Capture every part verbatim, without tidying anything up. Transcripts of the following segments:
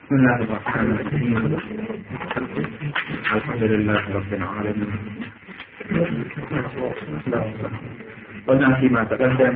بسم الله الرحمن الرحيم. الحمد لله رب العالمين. قلنا فيما تقدم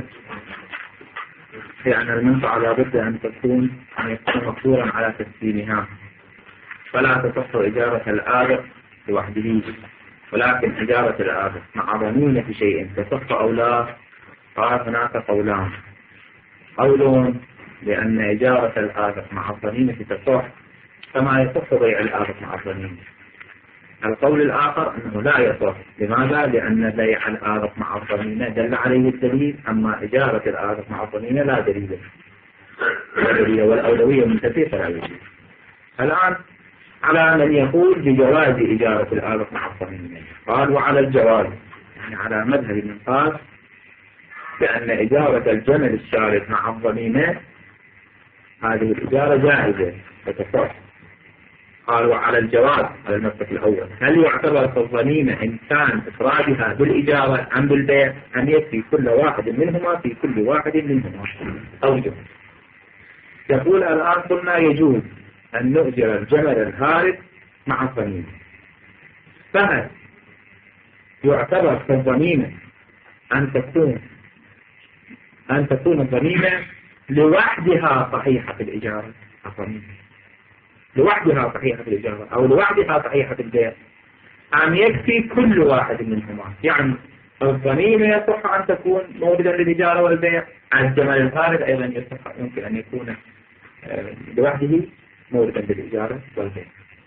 في أن المنفعة لابد أن تكون أن يكون مقدورا على تسليمها، فلا تصح إجارة الآبق لوحده، ولكن إجارة الآبق مع ضمينة شيء تصح أو لا. قال هناك قولان: قول لأن إجارة الآبق مع الضمينة تصح كما يصح بيع الآبق مع الضمينة. القول الآخر أنه لا يصح. لماذا؟ لأن بيع الآبق مع الضمينة دل عليه الدليل، أما إجارة الآبق مع الضمينة لا دليل، والأولوية منتفية فلا يجوز. الآن على من يقول بجواز إجارة الآبق مع الضمينة، قال وعلى الجواز، يعني على مذهب من قال بأن إجارة الجمل الشارد مع الضمينة هذه الإجارة جائزة وتصح. قال وعلى الجواز على المسلك الأول، هل يعتبر في الضمينة إن كان إفرادها بالإجارة أم بالبيع، أن يكفي كل واحد منهما في كل واحد منهما أوجه. يقول الآن قلنا يجوز أن نؤجر الجمل الهارب مع الضمينة، فهل يعتبر في الضمينة أن تكون أن تكون الضمينة لوحدها صحيحة في الإجارة، الضمينة لوحدها صحيحة في الإجارة أو لوحدها صحيحة في البيع، أم يكفي كل واحد منهما؟ يعني الضمينة يصح أن تكون موردا للإجارة والبيع، الجمل الهارب أيضا يصح يمكن أن يكون لوحده موردا للإجارة والبيع.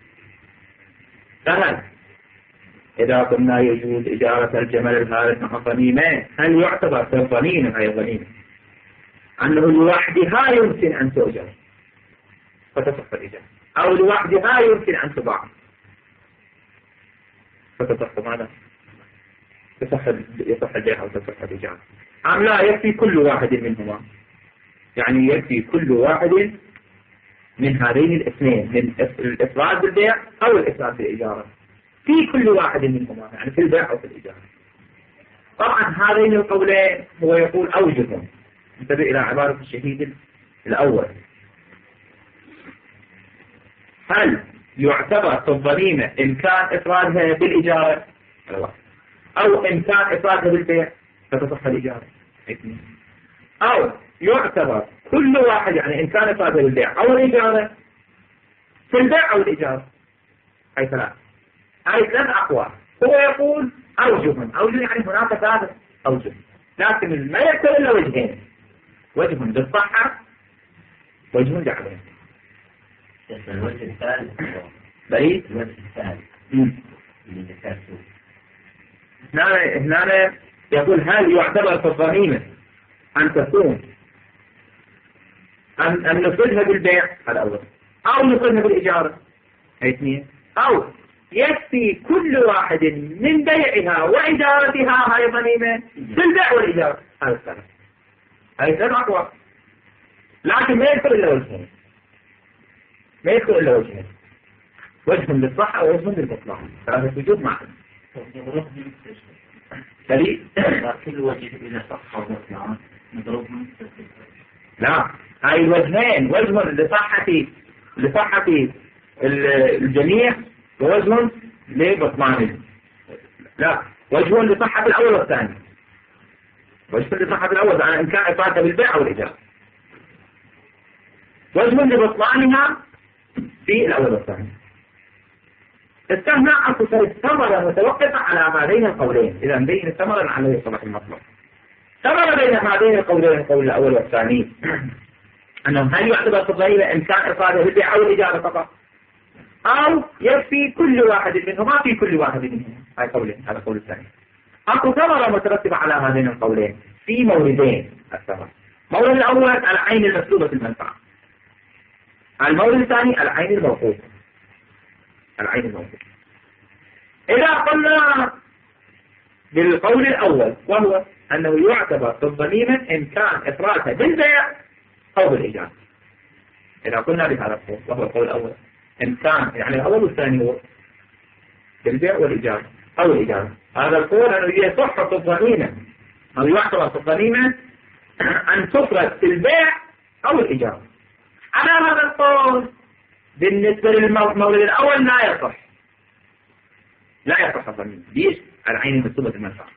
فهل إذا قلنا يجوز إجارة الجمل الهارب مع الضمينة، هل يعتبر في الضمينة أي الضمينة أنه لوحدها يمكن أن تؤجر فتصح الإجارة، أو لوحدها يمكن أن تباع فتصح ماذا؟ تصح يصح البيع أو تصح الإجارة، أم لا يكفي كل واحد منهما؟ يعني يكفي كل واحد من هذين الاثنين، من الإفراد بالبيع أو الإفراد بالإجارة، في كل واحد منهما، يعني في البيع أو في الإجارة. طبعا هذين القولين هو يقول أوجههم، انتبه إلى عبارة الشهيد الأول، هل يعتبر في الضمينة إن كان إفرادها بالإجارة أو إن كان إفرادها بالبيع فتصح الإجارة، أو يعتبر كل واحد، يعني إن كان إفرادها بالبيع أو الإجارة في البيع أو الإجارة، أي ثلاث أي ثلاث أقوال. هو يقول أوجه أوجه يعني هناك ثلاث أوجه، لكن ما يكتب إلا وجهين: وجه بالصحة وجه بعدين. الوجه الثالث بعيد الوجه الثالث اللي ذكرته هنا هنا يقول هل يعتبر في الضمينة أن تكون أن أن نفردها بالبيع هذا أول، أو نفردها بالإجارة هي اثنين، أو يكفي كل واحد من بيعها وإجارتها هاي ضمينة بالبيع والإجارة هذا الثالث. هاي ثلاث أقوال، لكن ما يذكر إلا وجهين، ما يذكر إلا وجهين: وجه للصحة ووجه للبطلان، ثلاثة وجوه معا. دليل كل وجه إذا صح وبطلان نضربهم. لا، هاي الوجهين: وجه لصحة لصحة الجميع ووجه لبطلان. لا، وجه لصحة الأول والثاني، وجه لصحة الأول يعني إن كان إفرادها بالبيع أو الإجارة، وجه لبطلانها في الأول والثاني. استثناء أصل الثمرة متوقفة على هذين القولين، إذا بين الثمرة على يصبح المطلب. ثمرة بين هذين القولين، القول الأول والثاني، أنهم هل يعتبر في الضمينة إن كان إفرادها بالبيع أو الإجارة فقط، أو يكفي كل واحد منهما في كل واحد منهما. هاي قولين، هذا القول الثاني. أكو ثمرة مترتبة على هذين القولين في موردين. الثمرة المورد الأول العين المسلوبة المنفعة، المورد الثاني العين الموقوفة. العين الموقوفة إذا قلنا بالقول الأول، وهو أنه يعتبر في الضمينة إن كان إفرادها بالبيع أو بالإجارة. إذا قلنا بهذا القول وهو القول الأول، إن كان يعني الأول والثاني هو بالبيع والإجارة أو الإجارة، هذا القول أنه يصح في الضمينة أو يعتبر في الضمينة أن تفرد في البيع أو الإجارة. على هذا القول بالنسبة للمولد الأول لا يصح لا يصح الضميمة. ليش؟ العين المسلوبة المنفعة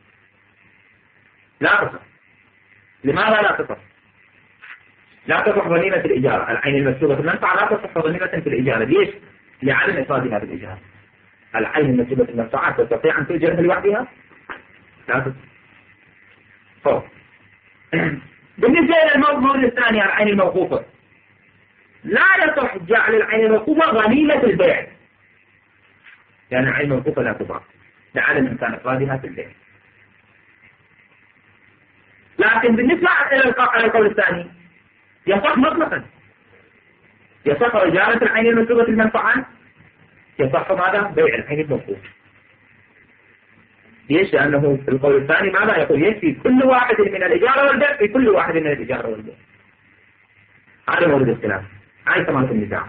لا تصح. لماذا لا تصح؟ لا تصح ضميمة الإجارة. العين المسلوبة المنفعة لا تصح ضميمة في الإجارة. ليش؟ لعدم إفرادها بالإجارة. العين المسلوبة المنفعة تستطيع أن تؤجرها لوحدها؟ لا تصح. فوق. بالنسبة إلى المولد الثاني العين الموقوفة لا يصح جعل العين الموقوفة غنيمة البيع، لأن العين الموقوفة لا تباع لعدم إمكان إفرادها في البيع. لكن بالنسبة إلى القول الثاني يصح مطلقا، يصح إجارة العين المسلوبة المنفعة، يصح ماذا؟ بيع العين الموقوفة. ليش؟ لأنه في القول الثاني ماذا يقول؟ يكفي كل واحد من الإجارة والبيع في كل واحد من الإجارة والبيع. هذا مورد الاختلاف. هاي ثمرة النزاع.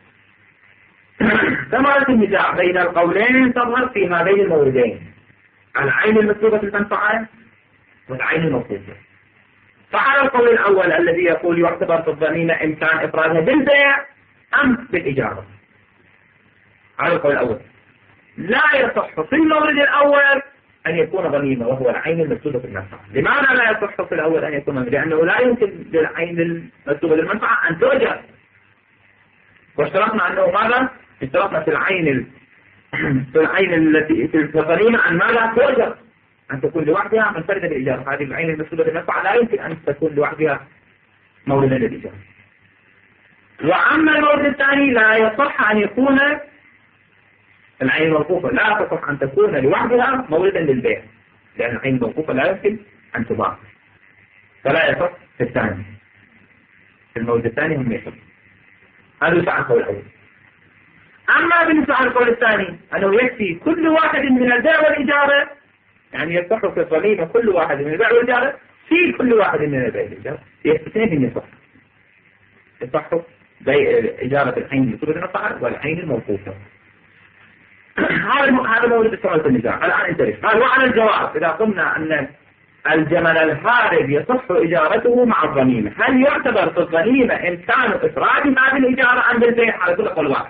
ثمرة النزاع بين القولين تظهر في هذين الموردين، العين المسلوبة المنفعة والعين الموقوفة. فعلى القول الأول الذي يقول يعتبر في الضميمة إمكان إفرادها بالبيع أم بالإجارة، على القول الأول لا يصح في المورد الأول أن يكون ضميمة وهو العين المسلوبة المنفعة. لماذا لا يصح في الأول أن يكون؟ لأنه لا يمكن للعين المسلوبة المنفعة أن تؤجر، واشترطنا أنه ماذا؟ اشترطنا في العين في العين التي في الضميمة أن ماذا؟ تؤجر، أن تكون لوحدها منفردة بالإجارة. هذه العين المسلوبة المنفعة لا يمكن أن تكون لوحدها موردا للإجارة. وأما المورد الثاني لا يصح أن يكون العين الموقوفة لا تصح أن تكون لوحدها موردا للبيع، لأن العين الموقوفة لا يمكن أن تباع، فلا يصح في الثاني. في المورد الثاني هم يصح. هذا يسعى القول الأول. أما بالنسبة للقول الثاني أنه يكفي كل واحد من البيع والإجارة، يعني يصح في الضميمة كل واحد من البيع والإجارة في كل واحد من البيع والإجارة، اثنين يصح يصح بيع إجارة العين المسلوبة المنفعة والعين الموقوفة. هذا هذا مورد ثمرة النزاع. الآن انتبه. قال وعلى الجواب إذا قلنا أن الجمل الهارب يصح إجارته مع الضميمة، هل يعتبر في الضميمة إمكان إفرادها بالإجارة أم بالبيع؟ على كل قول واحد.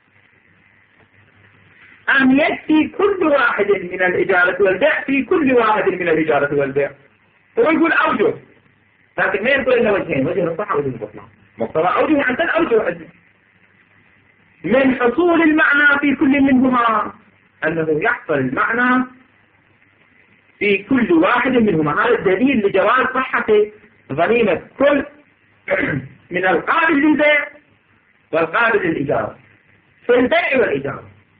أم يكفي كل واحد من الإجارة والبيع في كل واحد من الإجارة والبيع؟ هو يقول أوجه، لكن ما يقول إلا وجهين، وجه الصحة وجه البطلان. مقتضى أوجه عن ثلاث أوجه من حصول المعنى في كل منهما أنه يحصل المعنى في كل واحد منهما. هذا الدليل لجواز صحة ضميمة كل من القابل للبيع والقابل للإجارة في البيع والإجارة.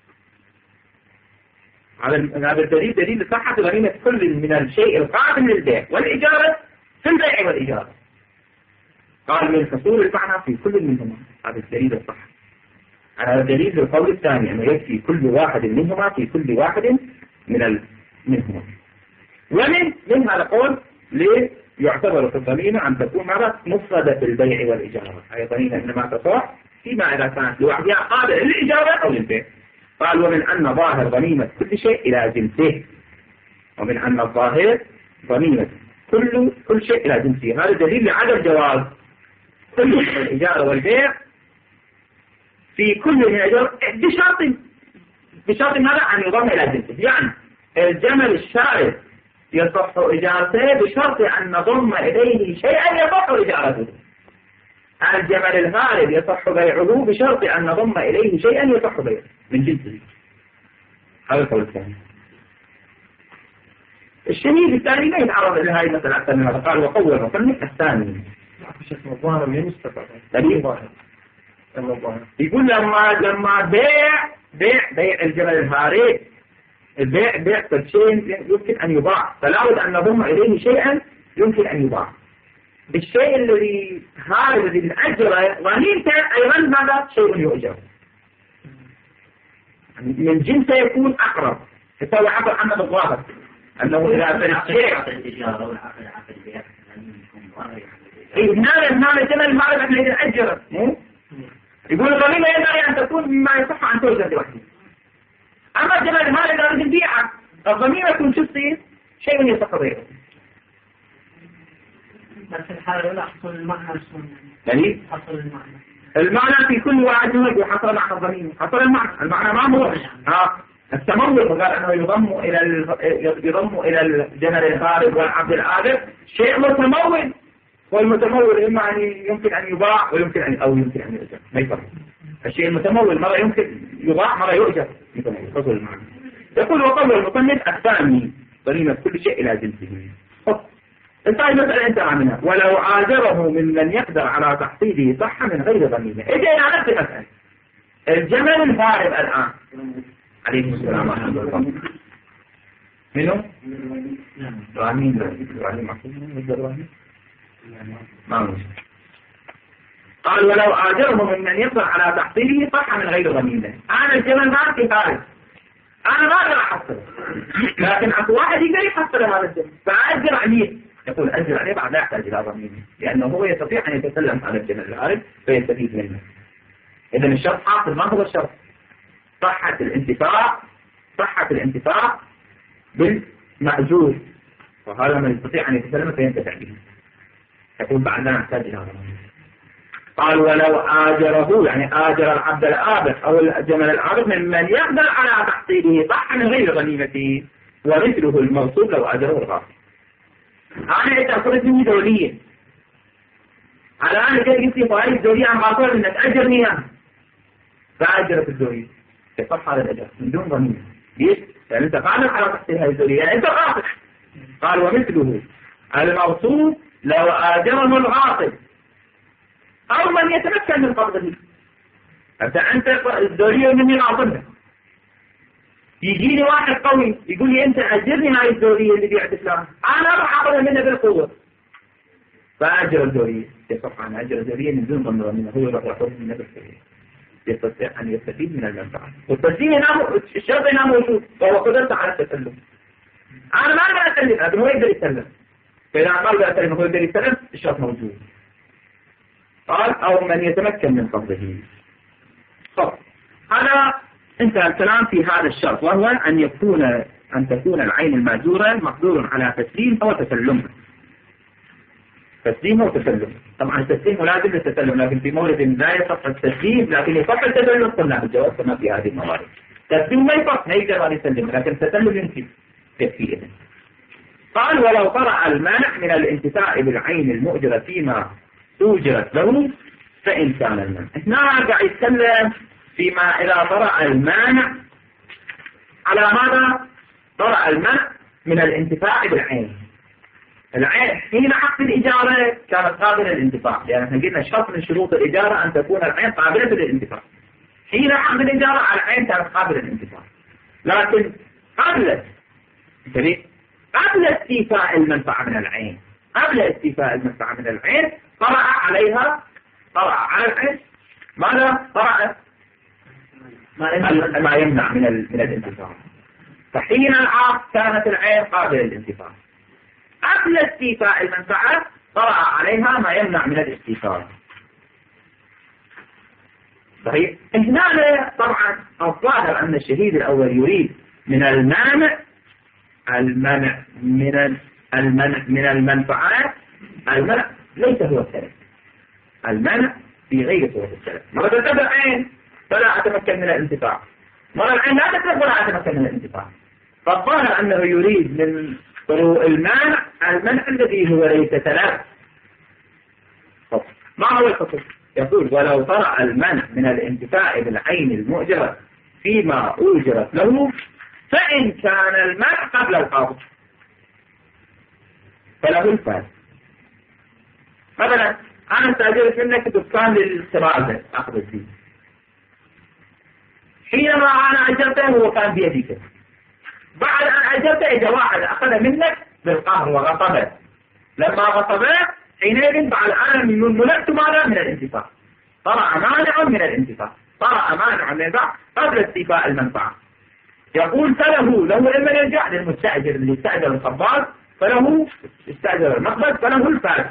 هذا الدليل دليل لصحة ضميمة كل من الشيء القابل للبيع والإجارة في البيع والإجارة. قال من حصول المعنى في كل منهما، هذا الدليل الصح. هذا الدليل للقول الثاني أنه يكفي كل واحد منهما في كل واحد من ال... منهما. ومن من هذا القول ليه يعتبر في الضميمة أن تكون ماذا؟ مفردة في البيع والإجارة. أي ضميمة إنما تصح فيما إذا كانت لوحدها قابلة للإجارة أو للبيع. قال ومن أن ظاهر ضميمة كل شيء إلى جنسه، ومن أن الظاهر ضميمة كل كل شيء إلى جنسه. هذا دليل لعدم جواز كل من الإجارة والبيع في كل من الإجارة بشرط بشرط هذا أن يضم إلى جنسه. يعني الجمل الشارد يصح إجارته بشرط أن نضم إليه شيئا يصح إجارته. الجمل الهارب يصح بيعه بشرط أن نضم إليه شيئا يصح بيعه من جنسه. هذا القول الثاني. الشهيد الثاني لا يتعرض إلى هذه المسألة أكثر من هذا. قال وقول المصنف الثاني الظاهر من مستقبل دليل ظاهر. يقول لما لما بيع بيع بيع الجمل الهارب، البيع بيع شيء يمكن أن يباع، فلا بد أن نضم إليه شيئا يمكن أن يباع. بالشيء الذي هارب الذي أجره غنيمته أيضا ماذا؟ شيء يؤجر من جنسه يكون أقرب. تسوي عبر عنه بالظاهر أنه إذا أتى شيء إيه هذا هذا الجمل الهارب الذي أجره يقول الغنيمة ينبغي أن تكون مما يصح أن توجد لوحده. أما الجمل الهارب إذا أريد نبيعه الغنيمة يكون شو تصير؟ شيء يصح بيعه. بس الحالة لا حصل المعنى السنة. دليل؟ حصل المعنى. المعنى في كل واحد منهم يحصل معنى الضمير، حصل المعنى، المعنى ما هو ها التمول، قال انه يضم الى يضم الى الجمل الخارج والعبد الآبق شيء متمول، والمتمول اما ان يمكن ان يباع ويمكن ان او يمكن ان يؤجر، ما يفرق. الشيء المتمول مرة يمكن يباع مرة يؤجر، يفصل المعنى. يقول وقول المصنف الثاني ضميمة كل شيء الى جنسه. انتهي مسألة انتهى منها. ولو عاجره ممن يقدر على تحصيله صح من غير ضميمة. اجينا نفس المسألة. الجمل الفارغ الآن عليه السلام ورحمة الله منه؟ إبراهيم إبراهيم إبراهيم ما هو قال ولو عاجره ممن يقدر على تحصيله صح من غير ضميمة. أنا الجمل ما في فارغ، أنا ما أقدر أحصله، لكن أكو واحد يقدر يحصل هذا الجمل فأجر عليه. يقول أجر عليه بعد لا يحتاج إلى ضميمة، لأنه هو يستطيع أن يتكلم على الجمل الفارغ فيستفيد منه. إذن الشرط حاصل. ما هو الشرط؟ صحة الانتفاع، صحة الانتفاع بالمأجور، وهذا من يستطيع أن يتكلم فينتفع به. يقول بعد لا نحتاج إلى ضميمة. قال ولو آجره يعني آجر العبد الآبق أو الجمل الآبق ممن يقدر على تحصيله صح من غير ضميمة، ومثله الموصول لو آجره الغاصب. أنا أتأخذ مني دولية، على أنا جاي قلت لي فائد دولية عن باطل إنك أجرني أنا فأجرت الدولية يصح هذا الأجر من دون ضميمة. ليش؟ لأن أنت قادر على تحصيل هذه الدولية، يعني أنت غاصب. قال ومثله الموصول لو آجره الغاصب أو من يتمكن من قبضه. أنت أنت الدولية مني غاصبها، يجيني واحد قوي يقول لي أنت أجرني هاي الدولية اللي بيعت فلان، أنا أروح أخذها منه بالقوة فأجر الدولية. يصح عن أجر الدولية من دون ضميمة، هو يروح يأخذ منه بالقوة، يستطيع أن يستفيد من المنفعة. والتسليم هنا الشرط هنا موجود، وهو قدرت على التسلم. أنا ما أقدر أسلم، لكن هو يقدر يسلم. فإذا ما أقدر أسلم هو يقدر يسلم، الشرط موجود. قال أو من يتمكن من قبضه. طب هذا انتهى الكلام في هذا الشرط، وهو أن يكون أن تكون العين المأجورة مقدور على تسليم أو تسلم. تسليم وتسلم. طبعا التسليم لازم التسلم، لكن في مورد لا يصح التسليم لكن يصح التسلم. قلنا بالجواز كما في هذه الموارد. التسليم ما يصح، ما يقدر أن يسلم، لكن التسلم يمكن يكفي إذن. قال ولو طرأ المانع من الانتفاع بالعين المؤجرة فيما أوجرت له فإن كان المانع. هنا قاعد يتكلم فيما إذا طرأ المانع على ماذا؟ طرأ المانع من الانتفاع بالعين. العين حين عقد الإجارة كانت قابلة للانتفاع، لأن احنا قلنا شرط من شروط الإجارة أن تكون العين قابلة للانتفاع. حين عقد الإجارة العين كانت قابلة للانتفاع، لكن قبل قبل استيفاء المنفعة من العين، قبل استيفاء المنفعة من العين طرأ عليها، طرأ على العين ماذا؟ طرأ ما يمنع من من الانتفاع. فحين العقد كانت العين قابلة للانتفاع، قبل استيفاء المنفعة طرأ عليها ما يمنع من الاستيفاء. صحيح؟ هنا طبعا الظاهر أن الشهيد الأول يريد من المانع المنع من المنع من المنفعات. المنع ليس هو السلف، المنع في غير صورة السلف. مرة تتبع العين فلا أتمكن من الانتفاع، مرة العين لا تتبع ولا أتمكن من الانتفاع. فالظاهر أنه يريد من المانع المنع الذي هو ليس سلف. ما هو الخطوة؟ يقول ولو طرأ المنع من الانتفاع بالعين المؤجرة فيما أوجرت له فإن كان المنع قبل القبض فله الفائدة. مثلا أنا استأجرت منك دكان للسرازة أخذ الدين، حينما أنا أجرته هو كان بيدي، بعد أن أجرته إجا واحد أخذ منك بالقهر وغصبه، لما غصبه حينئذ بعد أنا من منعت ماذا من الانتفاع، طرأ مانع من الانتفاع، طرأ مانع من الانتفاع قبل استيفاء المنفعة. يقول فله له إما يرجع للمستأجر اللي استأجر الخباز، فله استأجر المقبض فله الفارق،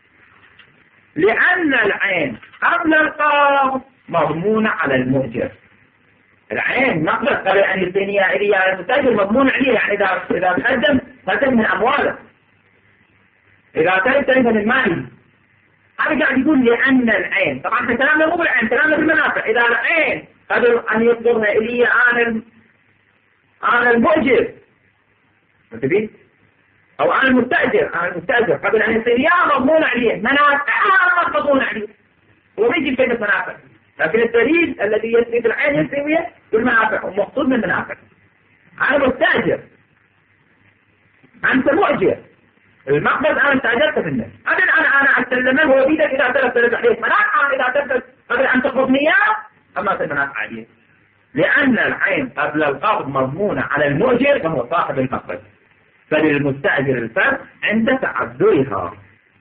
لأن العين قبل القبض مضمونة على المؤجر. العين مقبض قبل أن يبنيها إليها المستأجر مضمون عليه، يعني إذا إذا قدم قدم من أمواله، إذا تلف تلف من المال، هذا قاعد يقول لأن العين، طبعا احنا كلامنا مو بالعين، كلامنا بالمنافع. إذا العين قبل أن يصدرها إلي أنا أنا المؤجر انتبه، أو أنا المستأجر، أنا المستأجر قبل أن يصير يا مضمون عليه منافع أنا مضمون عليه، هو ما يجي كلمة منافع، لكن الدليل الذي يسري بالعين يسري بالمنافع ومقصود من المنافع. أنا مستأجر، أنت مؤجر، المقبض أنا استأجرت في الناس، أنا أنا أنا أسلمه هو بيدك إذا تلف تلف عليه منافع، إذا تلف قبل أن تقبضني إياه أما في المنافع عليه، لأن العين قبل القبض مضمونة على المؤجر فهو صاحب المقبض، فللمستأجر الفرق عند تعذرها.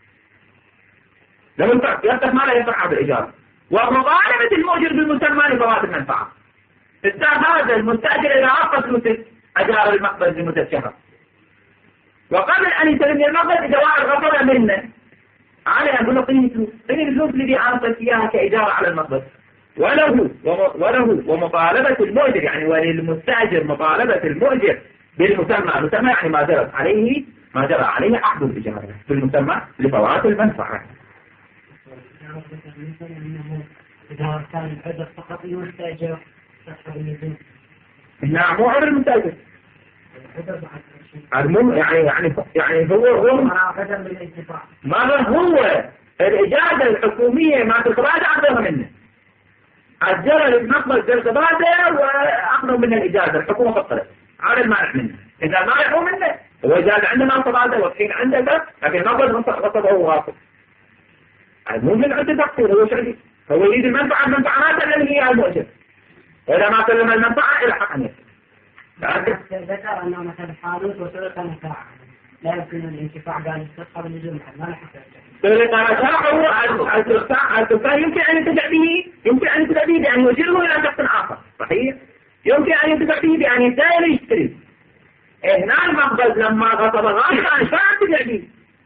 له الفرق يفتح ما لا يفتح هذا الإيجار، ومطالبة المؤجر بالمسمى لفوات المنفعة. استاذ هذا المستأجر إذا عقد فلوس أجار المقبض لمدة شهر، وقبل أن يسلم المقبض إذا واحد غفر منه عليه أقول له قيمة فلوس، قيمة الفلوس اللي أعطيت إياها كإجارة على المقبض، وله وله ومطالبة المؤجر يعني وللمستأجر مطالبة المؤجر بالمسمى، المسمى يعني ما جرت عليه ما جرى عليه عقد الإجارة بالمسمى لفوات المنفعة. إذا كان العذر فقط المستأجر هنا مو عذر المستأجر، المهم يعني يعني يعني هو هو ما هو الإجازة الحكومية ما تتبادل عقدها منه، أجر المقبض بالتبادل وأخذوا من الإجازة الحكومة فقط على المانع منه، إذا ما يحو منه هو إجازة عندنا تبادل والحين عندك لكن المقبض غصبه هو غاصب. المهم من عنده تقصير، هو شريك، هو يريد المنفعة، المنفعة ما تسلم هي المؤجر، وإذا ما سلم المنفعة إلى حق أن ذكر أنه مثلا حانوت وسرق متاع لا يمكن الانتفاع بأن يستقر اللزوم ما لا حق سرق متاعه التفاح يمكن أن ينتفع به، يمكن أن ينتفع به بأن يوجره إلى شخص آخر، صحيح؟ يمكن أن ينتفع به بأن يسائل يشتري. هنا المقبض لما غصب غاصبا شو ينتفع به؟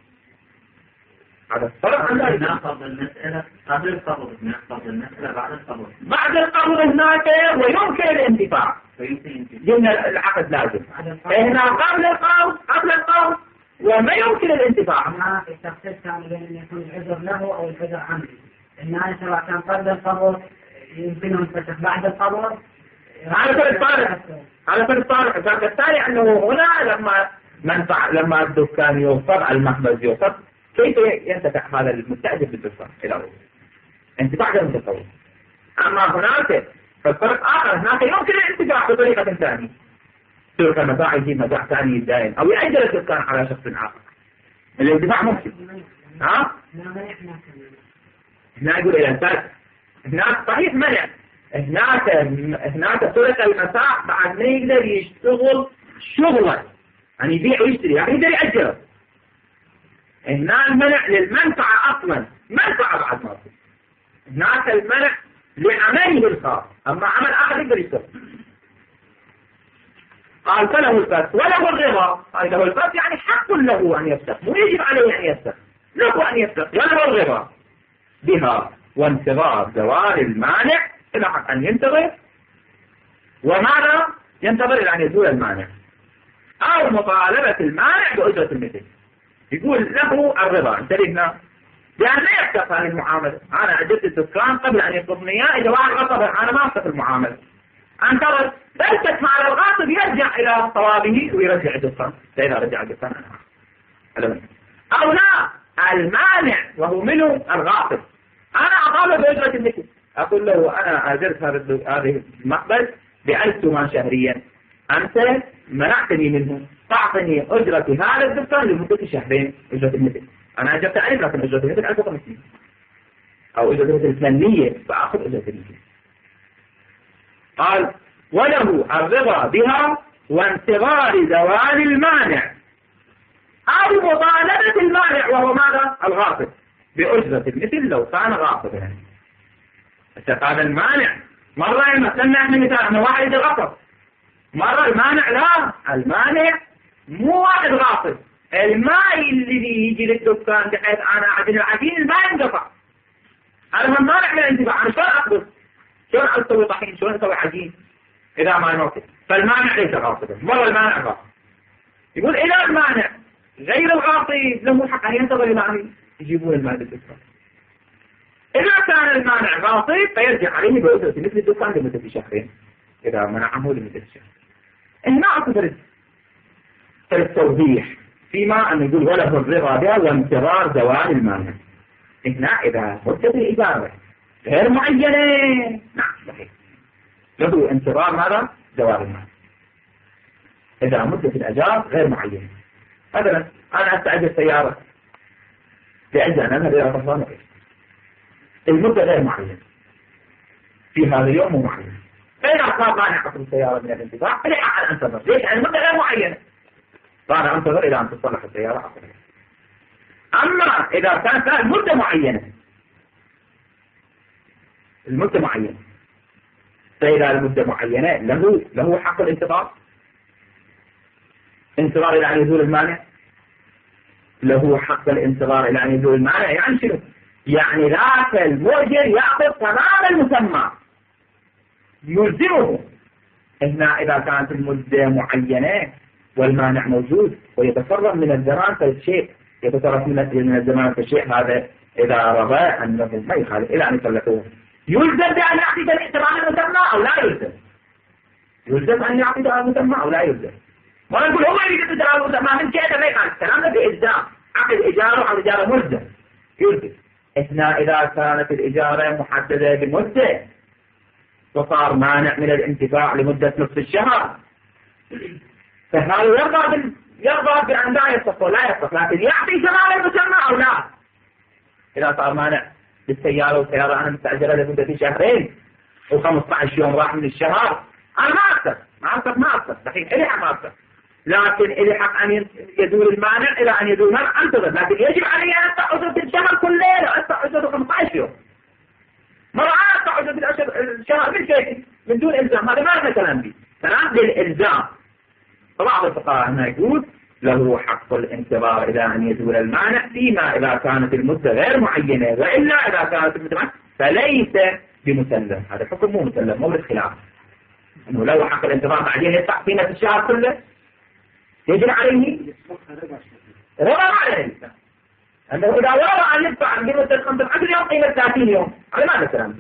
هذا الفرق عن ذلك. ناخذ المسألة قبل القبض، ناخذ المسألة بعد القبض. بعد القبض هناك ويمكن الانتفاع. قلنا العقد لازم. هنا قبل القبض قبل القبض وما يمكن الانتفاع. هنا التخصيص كان بين أن يكون العذر له أو العذر عنه. هنا سواء كان قبل القبض يمكنه ينفتح بعد القبض. على كل الطارق على كل الطارق كان الثاني أنه هنا لما منفع لما الدكان يوصل على المخبز يوصل كيف ينتفع هذا المستأجر بالدكان إلى أول انتفاع غير متطور. أما هناك فالفرق آخر، هناك يمكن الانتفاع بطريقة ثانية، تلك المتاع يجيب متاع ثاني يدائن أو يأجر الدكان على شخص آخر، الانتفاع ممكن. ها؟ هنا يقول إلى الفرق، هناك صحيح منع، هناك هناك سرق المتاع بعد ما يقدر يشتغل شغله يعني يبيع ويشتري يعني يقدر يأجره. هنا المنع للمنفعة أصلا، منفعة بعد ما تصير. هناك المنع لعمله الخاص، أما عمل آخر يقدر يشتغل. قال فله الفرق وله الرضا، قال له الفرق يعني حق له أن يفتح، مو يجب عليه أن يفتح، له أن يفتح وله الرضا بها وانتظار زوال المانع إلى حق أن ينتظر، ومعنى ينتظر إلى أن يزول المانع، أو مطالبة المانع بأجرة المثل. يقول له الرضا انتبهنا لأن لا يفتح عن المعاملة، أنا أجدت الدكان قبل أن يطلبني إياه، إذا واحد غصب أنا ما أفتح المعاملة، انتظر بلتك مع الغاصب يرجع إلى صوابه ويرجع الدكان، إذا رجع الدكان أنا أو لا المانع وهو منه الغاصب أنا أطالب بأجرة المثل، أقول له أنا أجرت هذه المقبل بألف تومان شهريا، أنت منعتني منه، تعطني أجرة هذا الدكان لمدة شهرين أجرة المثل، أنا أجرت ألف لكن أجرة المثل ألف وخمسين أو أجرة المثل ثمانية فأخذ أجرة المثل. قال وله الرضا بها وانتظار زوال المانع أو مطالبة المانع وهو ماذا؟ الغاصب بأجرة المثل لو كان غاصبا يعني. استفاد المانع مرة مثلنا احنا مثال أن واحد غصب، مرة المانع لا، المانع مو واحد غاصب، الماء اللي يجي للدكان بحيث أنا عدل العجين الماء ينقطع، هذا هو المانع من الانتفاع. أنا شلون أقبض؟ شلون أسوي طحين؟ شلون أسوي عجين إذا ما نوصل؟ فالمانع ليس غاصبا، مرة المانع غاصب. يقول إذا المانع غير الغاصب له حق أن ينتظر إلى أن يجيبون الماء للدكان، إذا كان المانع غاصب فيرجع عليه بأجرة مثل الدكان لمدة شهرين إذا منعه لمدة شهر. هنا أعتبر التوضيح فيما أن يقول وله الرضا بها وانتظار زوال المانع. هنا إذا مدة الإجارة غير معينة نعم صحيح له انتظار ماذا؟ زوال المانع. إذا مدة الأجار غير معينة مثلا أنا أستأجر سيارة لأجل أن أذهب إلى رمضان المدة غير معينة في هذا اليوم مو معين، فإذا صار مانع قصر السيارة من الانتفاع فلي أحد أنتظر. ليش؟ يعني المدة غير معينة فأنا أنتظر إلى أن تصلح السيارة أقل. أما إذا كانت المدة معينة المدة معينة فإذا المدة معينة له له حق الانتظار انتظار إلى أن يزول المانع، له حق الانتظار إلى أن يزول المانع. يعني شنو؟ يعني ذاك المؤجر يأخذ تمام المسمى يلزمه. هنا إذا كانت المدة معينة والمانع موجود ويتصرف من الزمان فالشيء يتصرف من الزمان فالشيء هذا إذا رضى أنه ما يخالف إلى أن يطلقوه يلزم بأن يعطي الاحترام المسمى أو لا يلزم؟ يلزم أن يعطي المسمى أو لا يلزم؟ ما نقول هو يريد الاحترام المسمى من كذا ما يخالف الكلام ده بإلزام. عقد إجارة عقد إجارة ملزم يلزم. إثناء إذا كانت الإجارة محددة بمدة وصار مانع من الانتفاع لمدة نصف الشهر فهل يرضى بال... يرضى بأن لا يصف ولا يصف، لكن يعطي زمان المسمى أو لا؟ إذا صار مانع للسيارة والسيارة أنا مستأجرة لمدة شهرين وخمسة عشر يوم راح من الشهر أنا ما أصف ما أصف ما أصف صحيح إلي حق ما أصف، لكن إلي حق أن يزول المانع إلى أن يزول المانع أنتظر، لكن يجب علي أن أدفع أجرة الشهر كل ليلة أدفع أجرة خمسة عشر يوم مرة أدفع أجرة الشهر من شيء من دون إلزام. هذا ما لنا كلام به كلام بالإلزام. فبعض الفقهاء هنا يقول له حق الانتظار إلى أن يزول المانع فيما إذا كانت المدة غير معينة، وإلا إذا كانت المدة معينة فليس بمسلم. هذا الحكم مو مسلم مو بالخلاف أنه له حق الانتظار بعدين يدفع قيمة الشهر كله يجب عليه رضا عليه الإنسان أنه إذا ورضى أن يدفع قيمة خمسة عشر يوم قيمة ثلاثين يوم. هذا ما الكلام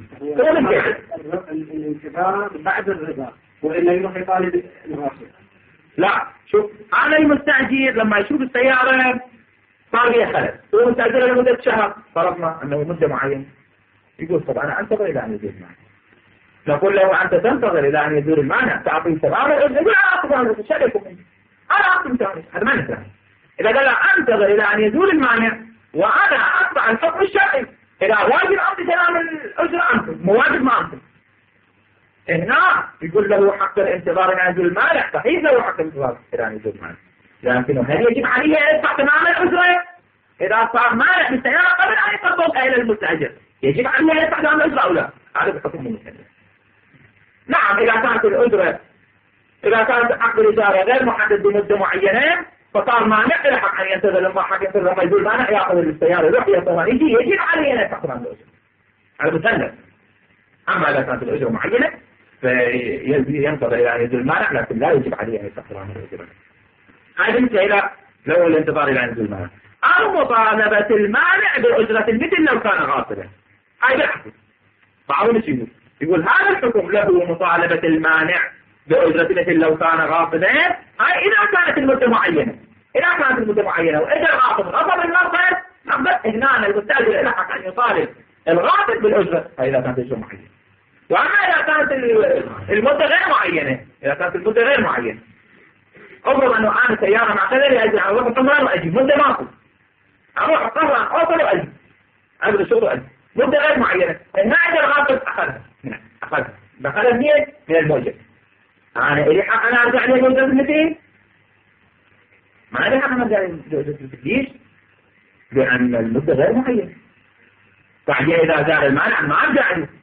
الانتظار بعد الرضا وإلا يروح يطالب الغاصب. لا شوف أنا المستأجر لما يشوف السيارة صار لي خلل هو مستأجر لمدة شهر فرضنا أنه مدة معينة يقول طب أنا أنتظر إلى أن يزول المانع. نقول له أنت تنتظر إلى أن يزول المانع تعطي تماما يقول أنا أنتظر شرككم أنا أعطي تماما. هذا ما نفهم. إذا قال أنتظر إلى أن يزول المانع وأنا أتبع الحكم الشرعي إذا واجب أعطي تمام الأجر أنتظر مو واجب ما أنتظر. هنا يقول له حق الانتظار إلى أن يزول المانع صحيح له حق الانتظار إلى أن يزول المانع، لكنه هل يجب عليه يدفع تمام الأجر إذا صار مانع بالسيارة قبل أن يطبقها إلى المستأجر؟ يجب عليه يدفع تمام الأجر أو لا؟ هذا بحكم المستأجر. نعم إذا كانت الأجرة إذا كانت عقد الإجارة غير محدد بمدة معينة فصار مانع إلى حق أن ينتظر لما حق ينتظر لما يزول المانع يأخذ السيارة يروح ينتظر يجي يجب عليه أن يدفع تمام الأجر. هذا مسلم. أما إذا كانت الأجرة معينة فينتظر إلى أن يزول المانع لكن لا يجب عليه أن يدفع تمام الأجر. هذا مثل لو الانتظار إلى أن يزول المانع أو مطالبة المانع بأجرة المثل لو كان غاصبا. هاي بحث بعضهم يقول يقول هذا الحكم له مطالبة المانع بأجرة مثل لو كان غاصبا هاي إذا كانت المدة معينة. إذا كانت المدة معينة وإذا الغاصب غصب المرض نقبل هنا المستأجر إلى حق أن يطالب الغاصب بالأجرة هاي إذا كانت الأجرة معينة. وأما إذا كانت المدة غير معينة إذا كانت المدة غير معينة أفرض أنه أنا سيارة مع كذا لأجل أروح الطهران وأجي مدة ماكو أروح الطهران أوصل وأجي أبدأ شغل وأجي مدة غير معينة هنا إذا الغاصب أخذها أخذها بخلها منين؟ من الموجب. أنا إلي حق أنا أرجع لي جوزة المثيل ما إلي حق أنا أرجع لي جوزة المثيل ليش؟ لأن المدة غير معينة بعدين إذا زال المانع ما أرجع لي.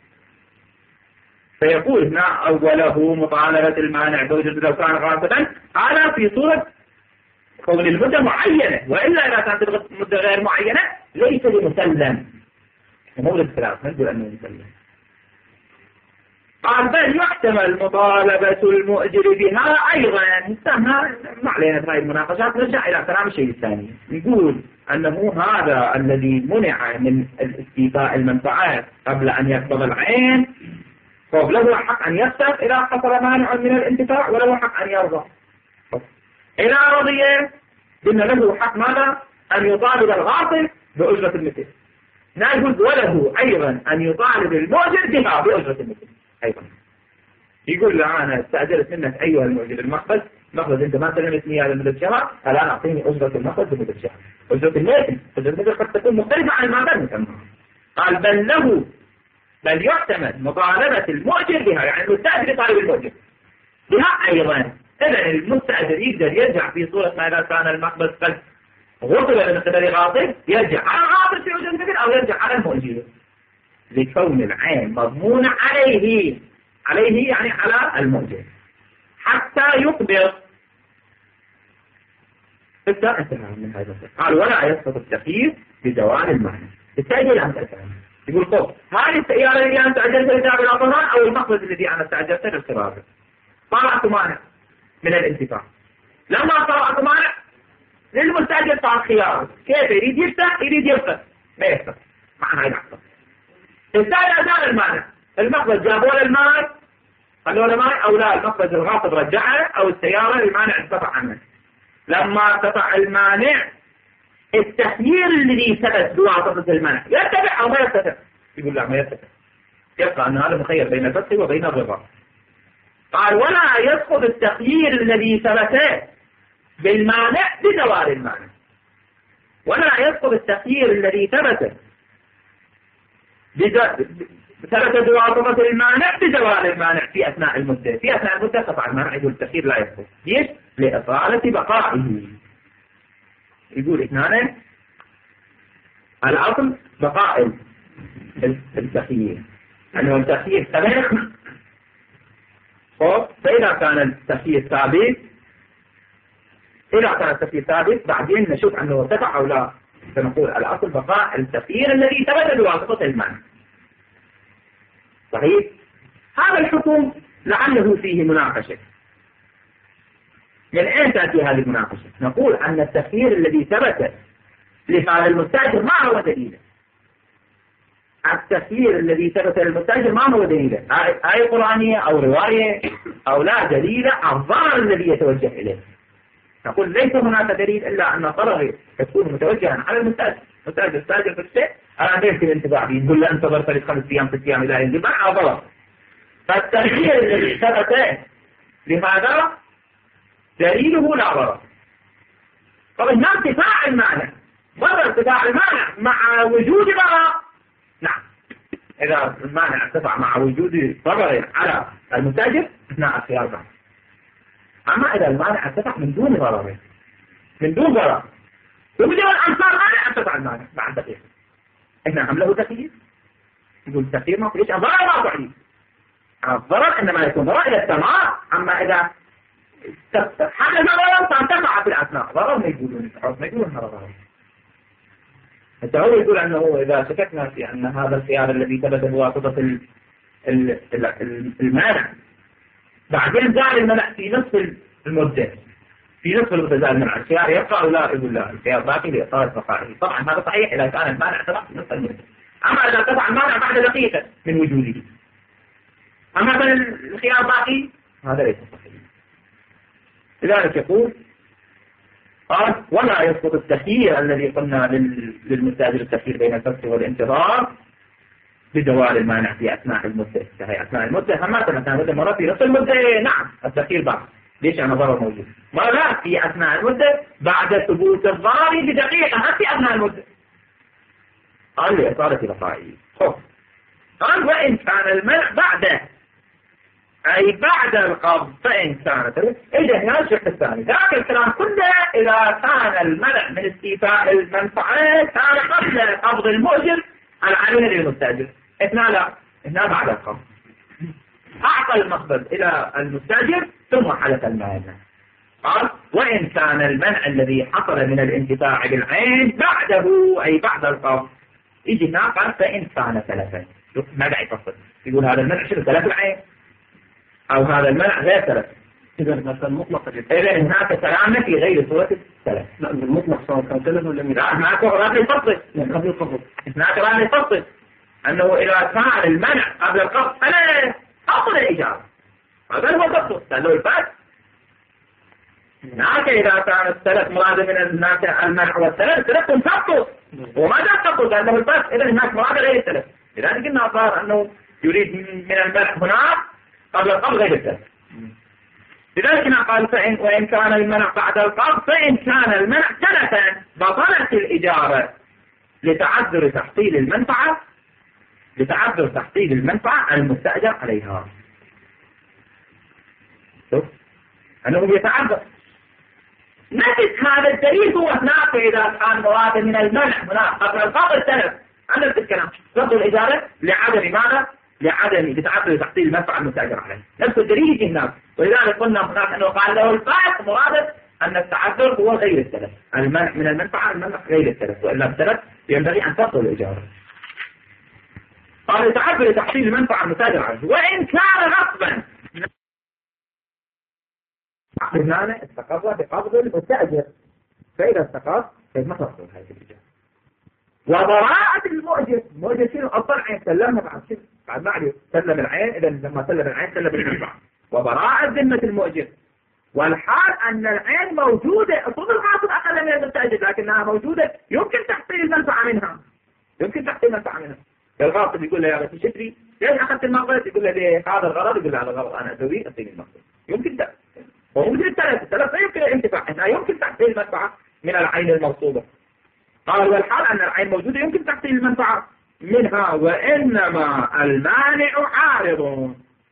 فيقول هنا أوله مطالبة المانع بوجود لو كان غاصبا هذا في صورة كون المدة معينة، وإلا إذا كانت المدة غير معينة ليس لمسلم. مولد الثلاث نقول أنه مسلم. قال بل يحتمل مطالبة المؤجر بها أيضا. ما علينا بهذه المناقشات، نرجع إلى كلام الشيء الثاني. يقول أنه هذا الذي منع من استيفاء المنفعات قبل أن يقبض العين فله حق أن يفتح إذا حصل مانع من الانتفاع، وله حق أن يرضى. إذا رضي قلنا له حق ماذا؟ أن يطالب الغاصب بأجرة المثل. نقول وله أيضا أن يطالب المؤجر بها بأجرة المثل أيضا. يقول له أنا استأجرت منك أيها المؤجر المخبز، مخبز أنت ما سلمتني هذا لمدة شهر، الآن أعطيني أجرة المخبز لمدة شهر. أجرة المثل أجرة المثل قد تكون مختلفة عن ما بني. قال بل له بل يعتمد مطالبة المؤجر بها، يعني المستأجر يطالب المؤجر بها أيضا. إذا المستأجر يقدر يرجع في صورة ما إذا كان المخبز قد غصب من قبل غاصب، يرجع على الغاصب في أجرة المثل أو يرجع على المؤجر، لكون العين مضمونة عليه عليه يعني على المؤجر حتى يقبض. انتهى من هذا. قال ولا يسقط التخيير بزوال المعنى. التأجيل عن تأجيل يقول طب هذه السيارة اللي أنت أجلت لتعب الأطران أو المخبز الذي أنا استأجرته للقرار طلعت مانع من الانتفاع. لما طلعت مانع للمستأجر صار خيار، كيف يريد يفتح يريد يفتح ما يفتح معنى يفتح. الثاني أزال المانع، المخبز جابوا له المال قالوا له مانع أو لا، المخبز الغاصب رجعه أو السيارة المانع انقطع عنه. لما قطع المانع التخيير الذي ثبت بواسطة المنع يرتفع أو ما يرتفع؟ يقول لا ما يرتفع، يبقى أن هذا مخير بين الفتح وبين الرضا. قال ولا يسقط التخيير الذي ثبت بالمانع بزوال المانع، ولا يسقط التخيير الذي ثبت ثبت بواسطة المانع بزوال المانع في أثناء المدة. في أثناء المدة قطع المانع يقول التخيير لا يسقط. ليش؟ لإطالة بقائه. يقول اثنان الأصل بقاء التخيير، أنه التخيير ثابت، فإذا كان التخيير ثابت إذا كان التخيير ثابت بعدين نشوف أنه ارتفع أو لا، فنقول الأصل بقاء التخيير الذي ثبت بواسطة المعنى. صحيح؟ هذا الحكم لعله فيه مناقشة. من أين تأتي هذه المناقشة؟ نقول أن التخيير الذي ثبت لهذا المستأجر ما هو دليله. التخيير الذي ثبت للمستأجر ما هو دليله، آية قرآنية أو رواية أو لا دليل الضرر الذي يتوجه إليه. نقول ليس هناك دليل إلا أن الضرر يكون متوجها على المستأجر. المستأجر استأجر في الشيء أنا ليس الانتفاع به، يقول له انتظر ثلاث خمس أيام ست أيام إلى ينزل مع ضرر. فالتخيير الذي ثبت لهذا دليله لا ضرر. طب هنا ارتفاع المعنى، ضرر ارتفاع المعنى مع وجود ضرر. نعم، إذا المعنى ارتفع مع وجود ضرر على المستأجر اثناء الخيار بعد. أما إذا المعنى ارتفع من دون ضرر من دون ضرر وبدون أنصار معنى ارتفع المعنى بعد دقيقة، إحنا هم له تخيير. يقول التخيير ما فيش الضرر ما فعلي، الضرر إنما يكون ضرر إلى التمام. أما إذا حاجة ضرر تنتفع في الأثناء ضرر ما يقولون ما يقولون هذا ضرر. التعود يقول أنه إذا شككنا في أن هذا الخيار الذي ثبت بواسطة المانع بعدين زال المنع في نصف المدة، في نصف المدة زال المنع، الخيار يبقى أو لا؟ يقول لا، الخيار باقي لإطالة بقائه. طبعا هذا صحيح إذا كان المانع ثبت في نصف المدة. أما إذا ارتفع المانع بعد دقيقة من وجوده، أما الخيار باقي هذا ليس صحيح. لذلك يقول قال ولا يسقط التخيير الذي قلنا للمستأجر التخيير بين الفتح والانتظار بدوال المانع في أثناء المدة. هي أثناء المدة هم مثلا المدة مرة في نصف المدة نعم التخيير باقي، ليش أنا ضرر موجود؟ مرة لا، في أثناء المدة بعد ثبوت الضرر بدقيقة ما في أثناء المدة. قال لإطالة بقائه. قال وإن كان المنع بعده أي بعد القبض فإن كانت إذا هنا الشق الثاني ذاك الكلام كله إذا كان المنع من استيفاء المنفعات كان قبل قبض المؤجر العين للمستأجر. هنا لا، هنا بعد القبض أعطى المخبز إلى المستأجر ثم حدث المانع. قال وإن كان المنع الذي حصل من الانتفاع بالعين بعده أي بعد القبض يجي هنا قال فإن كان ثلاثا. شوف ما قاعد يفصل، يقول هذا المنع شنو؟ ثلاث العين أو هذا المنع غير سلف. إذا مثلا مطلق إذا هناك كلام في غير صورة السلف. لا المطلق سواء كان سلف ولا من لا هناك راح يفصل. قبل القبض. هناك راح يفصل أنه إذا كان المنع قبل القبض فلا أصل الإجارة. هذا هو الضبط لأنه الفات. هناك إذا كان السلف مراد من الناس المنع والسلف سلف تنفقه وما تنفقه لأنه الفات. إذا هناك مراد غير السلف. إذا قلنا صار أنه يريد من المنع هناك قبل القبض غير السلف. لذلك قال فإن وإن كان المنع بعد القبض فإن كان المنع سلفا بطلت الإجارة لتعذر تحصيل المنفعة لتعذر تحصيل المنفعة المستأجر عليها. شوف أنه يتعذر. نفس هذا الدليل هو هناك إذا كان مراد من المنع هناك قبل القبض السلف. عندنا نفس الكلام رفض الإجارة لعدم ماذا؟ لعدم لتعذر تحصيل المنفعة المستأجر عليه. نفس الدليل يجي هناك. ولذلك قلنا هناك أنه قال له الفائق مراد أن التعذر هو غير السلف. المنع من المنفعة المنع غير السلف وإلا السلف ينبغي أن تبطل الإجارة. قال تعذر تحصيل المنفعة المستأجر عليه وإن كان غصبا. هنا استقر بقبض المستأجر فإذا استقر فما تبطل هذه الإجارة. وبراءة المؤجر المؤجر شنو أصلا عين سلمها بعد شنو بعد ما عليه سلم العين. إذا لما سلم العين سلم المنفعة. وبراءة ذمة المؤجر والحال أن العين موجودة أصول الغاصب أقل من المستأجر لكنها موجودة يمكن تحصيل المنفعة منها يمكن تحصيل المنفعة منها. الغاصب يقول له يا بس شتري ليش أخذت المقبض يقول له ليه هذا الغرض يقول له هذا الغرض أنا أسويه أعطيني المقبض. يمكن ده وممكن الثلاث الثلاث لا يمكن الانتفاع هنا يمكن تحصيل المنفعة من العين المغصوبة. قال والحال أن العين موجودة يمكن تحصيل المنفعة منها وإنما المانع عارض.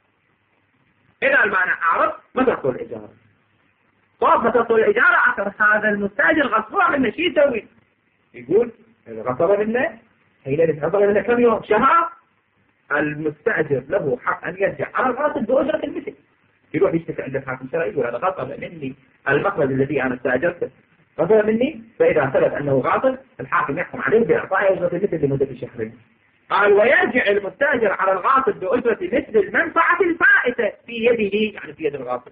إذا المانع عارض ما تبطل الإجارة. طب ما تبطل الإجارة أخر هذا المستأجر غصبه منه شيء يسوي؟ يقول إذا غصبه منه حين غصبه منه كم يوم شهر المستأجر له حق أن يرجع على الغاصب بأجرة المثل. يروح يشتكي عند الحاكم الشرعي يقول هذا غصب مني المقبض الذي أنا استأجرته غصب مني. فإذا ثبت أنه غاصب الحاكم يحكم عليه بإعطائه أجرة المثل لمدة شهرين. قال ويرجع المستأجر على الغاصب بأجرة مثل المنفعة الفائتة في يده يعني في يد الغاصب.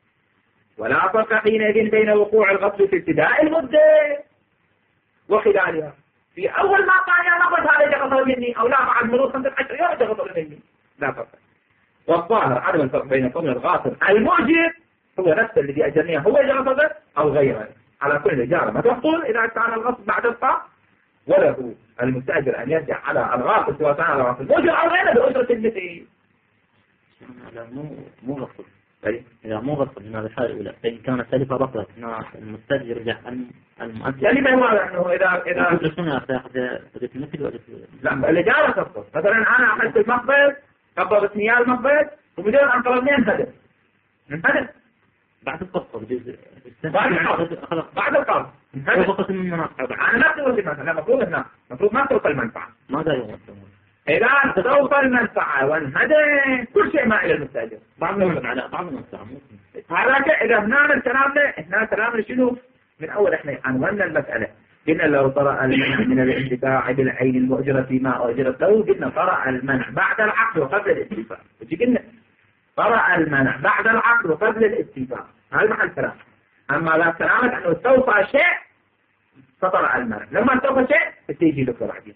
ولا فرق حينئذ بين وقوع الغصب في ابتداء المدة وخلالها. في أول ما قال يا نقض هذا غصب مني أو لا بعد مرور خمسة عشر يوم غصب مني لا فرق. والظاهر عدم الفرق بين كون الغاصب المؤجر هو نفسه الذي أجرنيه هو غصبه أو غيره. على كل إجارة ما تبطل إذا كان الغصب بعد القبض وله المستأجر أن يرجع على الغاصب سواء كان على الغاصب المؤجر أو غيره بأجرة المثل. لا مو مو غصب. إذا مو غصب من هذا الحالة الأولى فإن كان سلفة بطلت هنا المستأجر يرجع المؤجر. سلفة هو أنه إذا إذا يدرسون أخذ أخذ المثل ولا لا الإجارة تبطل. مثلا أنا أخذت المقبض قبضت نيال المقبض وبدون أن طلبني انهدم انهدم بعد القبض جزء بعد القبض بعد القبض وفقط من المناطق. أنا ما أقول مثلا مفروض هنا مفروض ما توصل المنفعة. ماذا يوصل؟ إذا توصل المنفعة وانهدم كل شيء ما إلى المستأجر. بعض الناس على بعض الناس هذا إذا هنا الكلام ده هنا كلام شنو من أول إحنا عنونا المسألة قلنا لو طرأ المنع من الانتفاع بالعين المؤجرة فيما أجرت له قلنا طرأ المنع بعد العقد وقبل الاستيفاء. وش قلنا طرأ المنع بعد العقد وقبل الاستيفاء هذا محل كلام. أما لا كلامك أنه استوفى شيء فطرأ المنع لما استوفى شيء تيجي ذكر بعدين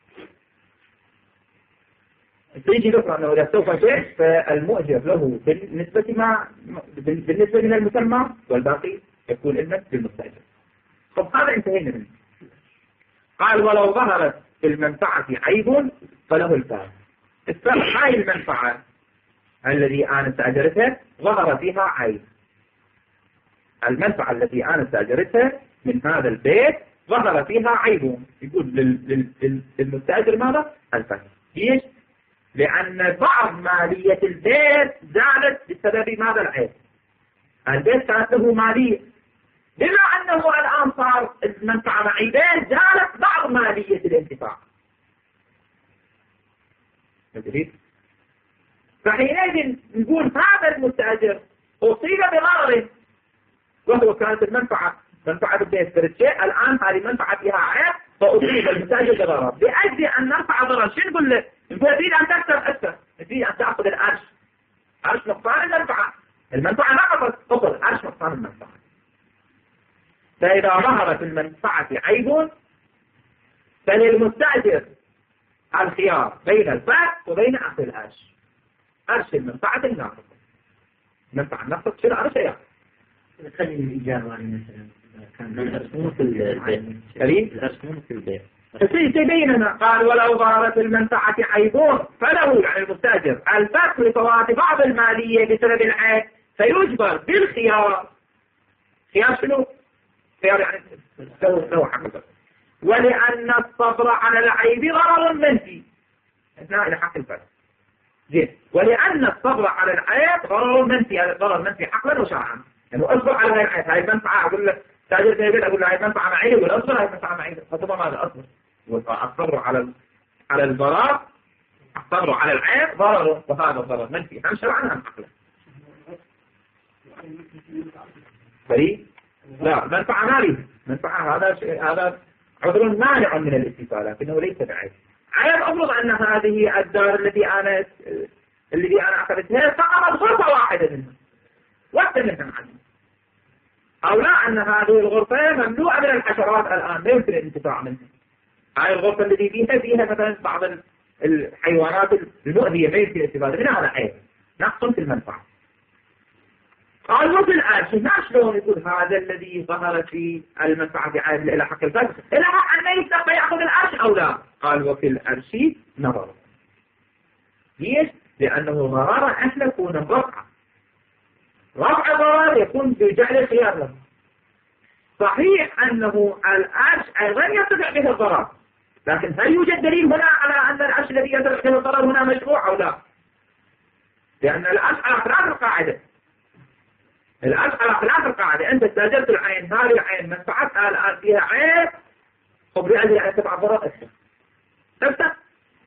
تيجي ذكر أنه إذا استوفى شيء فالمؤجر له بالنسبة ما بالنسبة من المسمى والباقي يكون إذنك بالمستأجر. طب هذا انتهينا منه. قال ولو ظهرت في المنفعة عيب فله الفارق. الفارق هاي المنفعة الذي أنا استأجرتها ظهر فيها عيب. المنفعة التي أنا استأجرتها من هذا البيت ظهر فيها عيب. يقول للمستأجر ماذا؟ الفارق. ليش؟ لأن بعض مالية البيت زادت بسبب ماذا العيب. البيت كانت له مالية بما أنه الآن صار المنفعة معيبين زالت بعض مالية الانتفاع. فحينئذ نقول هذا المستأجر أصيب بضرر وهو كانت المنفعة منفعة البيت فرد شيء الآن هذه المنفعة فيها عيب فأصيب المستأجر بضرر. لأجل أن نرفع ضرر شو نقول له؟ نقول تريد أن تكسب أكثر تريد أن تأخذ القرش عرش نقصان المنفعة. المنفعة نقصت فقط عرش نقصان المنفعة. فإذا ظهرت المنفعة عيب فللمستأجر الخيار بين الفاء وبين أخذ العرش. عرش المنفعة الناقصة. المنفعة الناقصة شنو عرش يا خلي الإيجار مثلا كان الأرسمون في البيت الأرسمون في البيت تبيننا قال ولو ظهرت المنفعة عيبون فله يعني المستأجر الفك لفوات بعض المالية بسبب العيب فيجبر بالخيار. خيار شنو؟ خيار يعني لو لو حقق. ولأن الصبر على العيب غرر منفي. اثناء إلى حق الفك. زين. ولأن الصبر على العيب غرر منفي. هذا غرر منفي عقلا وشرعا. يعني اصبر على العيب. هاي المنفعة أقول لك تاجر تاجر أقول له هاي المنفعة معي يقول اصبر هاي المنفعة معي. فطبعا ماذا أصبر؟ والصبر على على الضرر الصبر على العيب ضرر وهذا ضرر منفي هم شرعا هم عقلا. فريق لا منفعة مالية. منفعة هذا هذا عذر مانع من الاستفادة لكنه ليس بعيب. عيب أفرض أن هذه الدار التي أنا الذي أنا أخذتها سقطت غرفة واحدة منها واحدة منها عنها أو لا أن هذه الغرفة مملوءة من الحشرات الآن لا يمكن الانتفاع منها. هاي الغرفة التي فيها فيها مثلا بعض الحيوانات المؤذية ما يمكن الاستفادة منها. هذا عيب نقص في المنفعة. قال وفي العرش ما شلون يقول هذا الذي ظهر في المنفعة عائد إلى حق الفرد إلى حق أن يستطيع يأخذ العرش أو لا. قال وفي العرش نظر. ليش؟ لأنه ضرر أن يكون رفع رفع ضرر يكون بجعل الخيار له. صحيح أنه العرش أيضا يرتفع به الضرر لكن هل يوجد دليل هنا على أن العرش الذي يرتفع به الضرر هنا مشروع أو لا؟ لأن العرش على خلاف القاعدة. العرش على خلاف القاعدة. أنت استأجرت العين هذه العين منفعتها الآن فيها عين وبرأجل أن تبع ضرر أكثر تفتح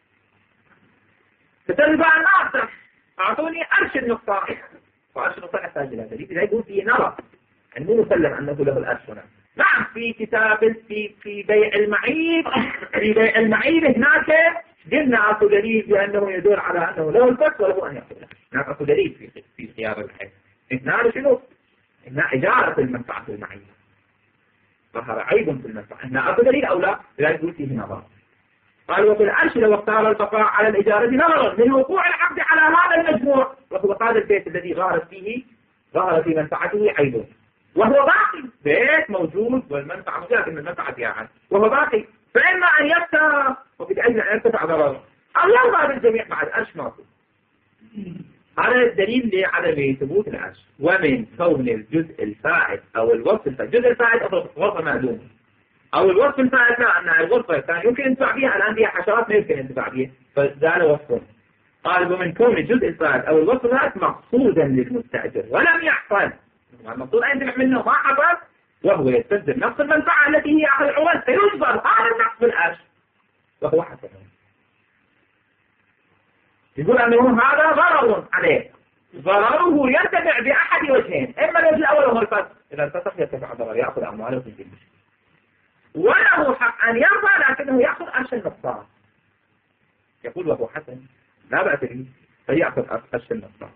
فتربع الناس أعطوني عرش النقطان وعرش النقطان يحتاج إلى دليل. إذا يقول فيه نظر أنه مسلم أنه له العرش هنا. نعم في كتاب في في بيع المعيب في بيع المعيب هناك قلنا أكو دليل بأنه يدل على أنه له الفك وله أن يأخذه. هناك أكو دليل في في خيار الحين. هنا شنو؟ هنا إجارة المنفعة المعيبة. ظهر عيب في المنفعة. هنا أكو دليل أو لا؟ لا يقول فيه نظر. قال وفي العرش لو اختار البقاء على الإجارة نظرا من وقوع العقد على هذا المجموع وهو هذا البيت الذي ظهرت فيه ظهر في منفعته عيب وهو باقي. بيت موجود والمنفعة موجودة لكن المنفعة فيها وهو باقي. فإما أن يفتح وبالأجل أن يرتفع ضرره أو يرضى بالجميع بعد عرش ماضي. هذا الدليل لعدم ثبوت العرش. ومن كون الجزء الفائت أو الوصف الفائت الجزء الفائت غرفة معدومة أو الوصف الفائت لا أن الغرفة كان يمكن انتفاع بها الآن فيها حشرات ما يمكن انتفاع بها فزال وصفه. قال ومن كون الجزء الفائت أو الوصف الفائت مقصودا للمستأجر ولم يحصل. المقصود أن ينتفع منه ما حصل وهو يستلزم نقص المنفعة التي هي أخذ العوض فيجبر هذا النقص بالعرش وهو حسن. يقول أنه هذا ضرر عليه. ضرره يرتفع بأحد وجهين. إما الوجه الأول وهو الفسخ. إذا الفسخ يرتفع ضرر يأخذ أمواله في الجنة وله حق أن يرضى لكنه يأخذ عرش النقصان. يقول وهو حسن لا بأس به فيأخذ عرش النقصان.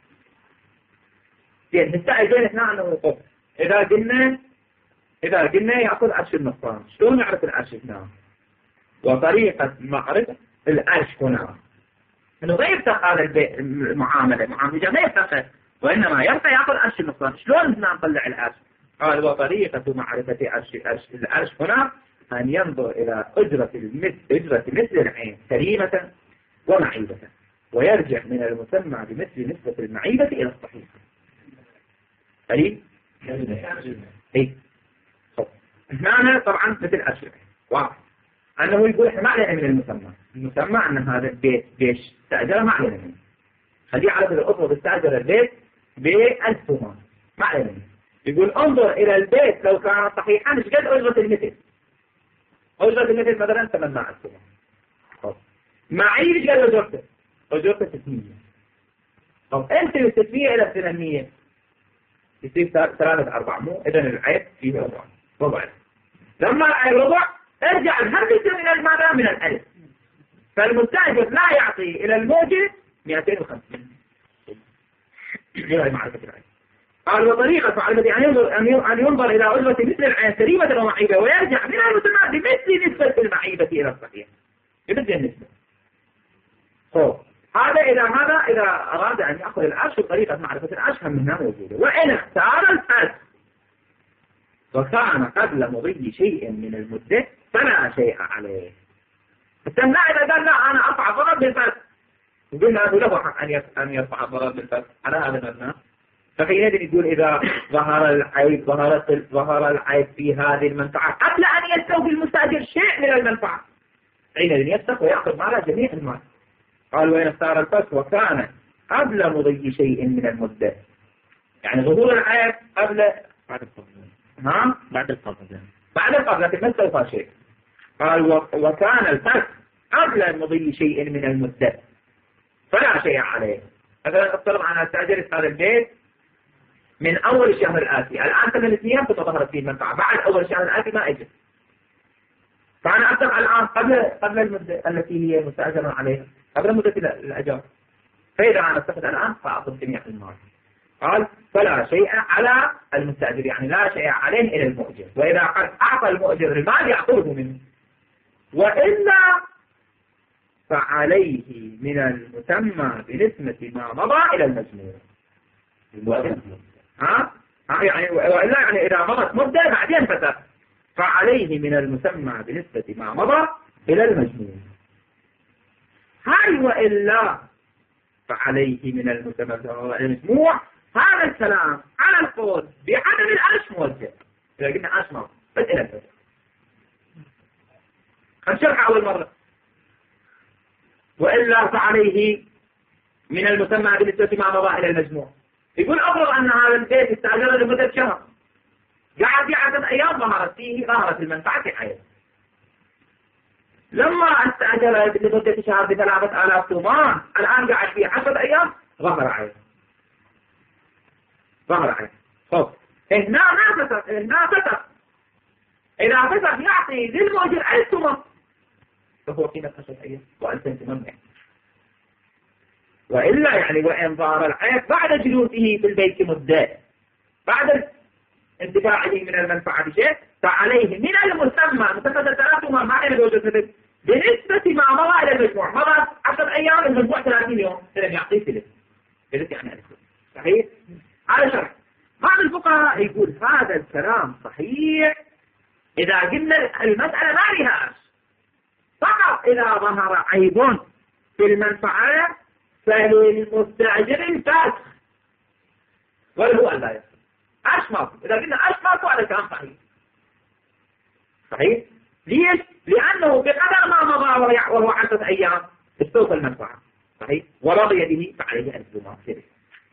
نستعي بين اثنين أنه يقف. إذا قلنا إذا قلنا يأخذ عرش النقصان شلون نعرف العرش هنا؟ وطريقة معرفة العرش هنا إنه ما يفتح هذا المعاملة معاملة ما يفتح وإنما يفتح يأخذ عرش النقصان. شلون هنا نطلع العرش؟ قال وطريقة معرفة عرش العرش هنا أن ينظر إلى أجرة المثل أجرة مثل العين كريمة ومعيبة ويرجع من المسمى بمثل نسبة المعيبة إلى الصحيح. قريب؟ إيه هنا طبعا مثل عرش العين واضح أنه يقول إحنا ما علينا من المسمى. المسمى أن هذا البيت بيش تأجره ما علينا منه. خليه على الأصل بتأجر البيت بألف ثمان ما علينا منه. يقول انظر إلى البيت لو كان صحيحا ايش قد أجرة المثل. أجرة المثل مثلا ثمانية ألف ثمان. معي ايش قد أجرته؟ أجرته ستمية. طب أنت من ستمية إلى ثمانمية يصير ثلاثة أربع مو إذن العيب فيه ربع ربع. لما العيب ربع ارجع الهمزة من الماذا من الألف. فالمستأجر لا يعطي إلى الموجب مئتين وخمسين هي معرفة العين. قال وطريقة معرفة أن ينظر أن ينظر إلى أجرة مثل العين سليمة ومعيبة ويرجع من المسمى بمثل نسبة المعيبة إلى الصحيح بمثل النسبة. خب هذا إذا هذا إذا أراد أن يأخذ العرش بطريقة معرفة العرش هم هنا موجودة. وإن اختار الفرد وكان قبل مضي شيء من المدة فلا شيء عليه. السمناء إذا قال لا أنا أرفع ضرر بالفرد وقلنا له حق أن يرفع الضرر بالفرد على هذا المبنى، فحينئذ يقول إذا ظهر العيب ظهرت ظهر العيب في هذه المنفعة قبل أن يستوفي المستأجر شيء من المنفعة حينئذ يستوفي ويأخذ معها جميع المال. قال وإن اختار الفسخ وكان قبل مضي شيء من المدة، يعني ظهور العيب قبل بعد القبض ها بعد القبض بعد القبض لكن ما استوفى شيء. قال وكان الفسخ قبل مضي شيء من المدة فلا شيء عليه. مثلا افترض أن استأجرت هذا البيت من أول الشهر الآتي، الآن ثمان أيام تظهرت فيه المنفعة، بعد أول الشهر الآتي ما أجل، فأنا أفتح الآن قبل قبل المدة التي هي مستأجرة عليها قبل مدة الأجار، فإذا أنا استفدت الآن فأعطي جميع المال. قال فلا شيء على المستأجر، يعني لا شيء عليه إلى المؤجر، وإذا أعطى المؤجر المال يأخذه منه، وإلا فعليه من المسمى بنسبة ما مضى إلى المجموع. ها يعني وإلا يعني إذا مضت مدة بعدين فتح فعليه من المسمى بنسبة ما مضى إلى المجموع. هاي وإلا فعليه من المسمى إلى المجموع. هذا الكلام على القول بعدم العرش موجه، إذا قلنا عرش مرة بس إلى الفتح. هنشرح أول مرة. وإلا فعليه من المسمى بنسبة ما مضى إلى المجموع. يقول أفرض أن هذا البيت استأجر لمدة شهر، قاعد في عدد أيام ظهرت فيه ظهرت المنفعة في حياته. لما استأجر لمدة شهر بثلاثة آلاف تومان، الآن قاعد فيه عشرة أيام ظهر عين ظهر عين خب هنا ما فتح هنا فتح إذا فتح يعطي للمؤجر ألف تومان فهو قيمة عشرة أيام وألفين تومان. وإلا يعني وإن ظهر العيب بعد جلوسه في البيت مدة بعد انتفاعه من المنفعة بشيء فعليه من المسمى متفدى ثلاثة ما معنى بوجود بنسبة ما مضى إلى المجموع. مضى عشر أيام المجموع ثلاثين يوم لم يعطيه ثلث ثلث يعني ألف. صحيح؟ على شرح بعض الفقهاء يقول هذا الكلام صحيح إذا قلنا المسألة ما لها فقط إذا ظهر عيب في المنفعة فللمستأجر الفسخ ولا هو لا يفسخ. أشمر إذا قلنا أشمر فهذا الكلام صحيح. صحيح؟ ليش؟ لأنه بقدر ما مضى وهو عشرة أيام استوفى المنفعة. صحيح؟ ورضي به فعليه ألف دينار ثلث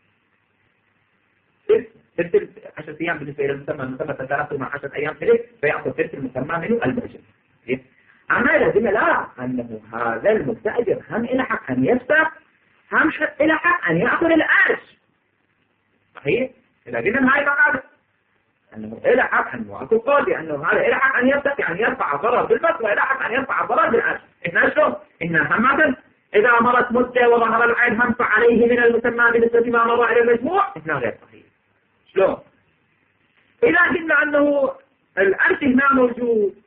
ثلث عشرة أيام بالنسبة إلى المسمى المسمى ثلاثة مع عشرة أيام ثلث فيأخذ ثلث المسمى منه المؤجر. أما لازم لا أنه هذا المستأجر هم إلى حق أن يفسخ هم إلى حق أن يأخذ العرش. صحيح؟ إذا قلنا هاي مقابل أنه إلى حق أن يأخذ قول بأنه هذا إلى حق أن يفسخ يعني يرفع الضرر بالفسخ وإلى حق أن يرفع الضرر بالعرش. إحنا شلون؟ إحنا هماً إذا مرت مدة وظهر العين هم فعليه من المسمى بنسبة ما مضى إلى المجموع إحنا غير صحيح. شلون؟ إذا قلنا أنه العرش هنا موجود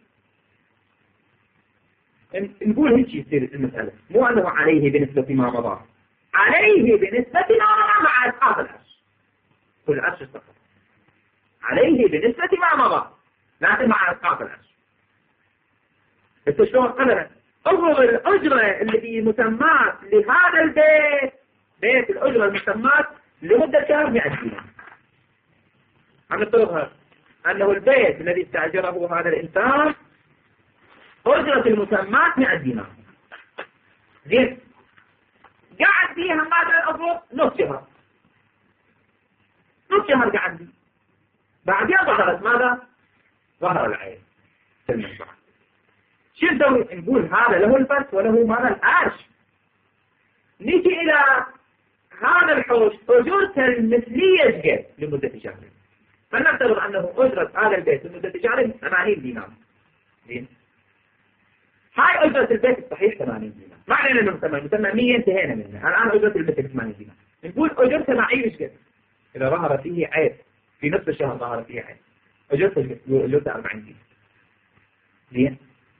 نقول هيك يصير المسألة مو أنه عليه بنسبة ما مضى، عليه بنسبة ما مضى مع إسقاط العرش. كل عرش استقر عليه بنسبة ما مضى لكن مع إسقاط العرش. بس شلون قدرا أفرض الأجرة اللي مسمات لهذا البيت بيت الأجرة المسمات لمدة شهر مئة دينار. عم نفترضها أنه البيت الذي استأجره هذا الإنسان أجرة المسمات مئة دينار. زين قاعد فيها ماذا الأفرض نص شهر نص شهر قاعد فيه بعدين ظهرت ماذا؟ ظهر العين في المنفعة. شو نسوي؟ نقول هذا له الفرس وله ماذا العرش. نيجي إلى هذا الحوش أجرته المثلية قد لمدة شهرين، فنفترض أنه أجرة هذا البيت لمدة شهرين ثمانين دينار. زين هاي أجرة البيت الصحيح ثمانين دينار. معنى أنه مسمى مسمى مية انتهينا منه، الآن أجرة البيت ثمانين دينار. نقول أجرت معي إيش قد إذا ظهر فيه عيب في نصف الشهر ظهر فيه عيب أجرت إيش قد أجرت أربعين دينار. زين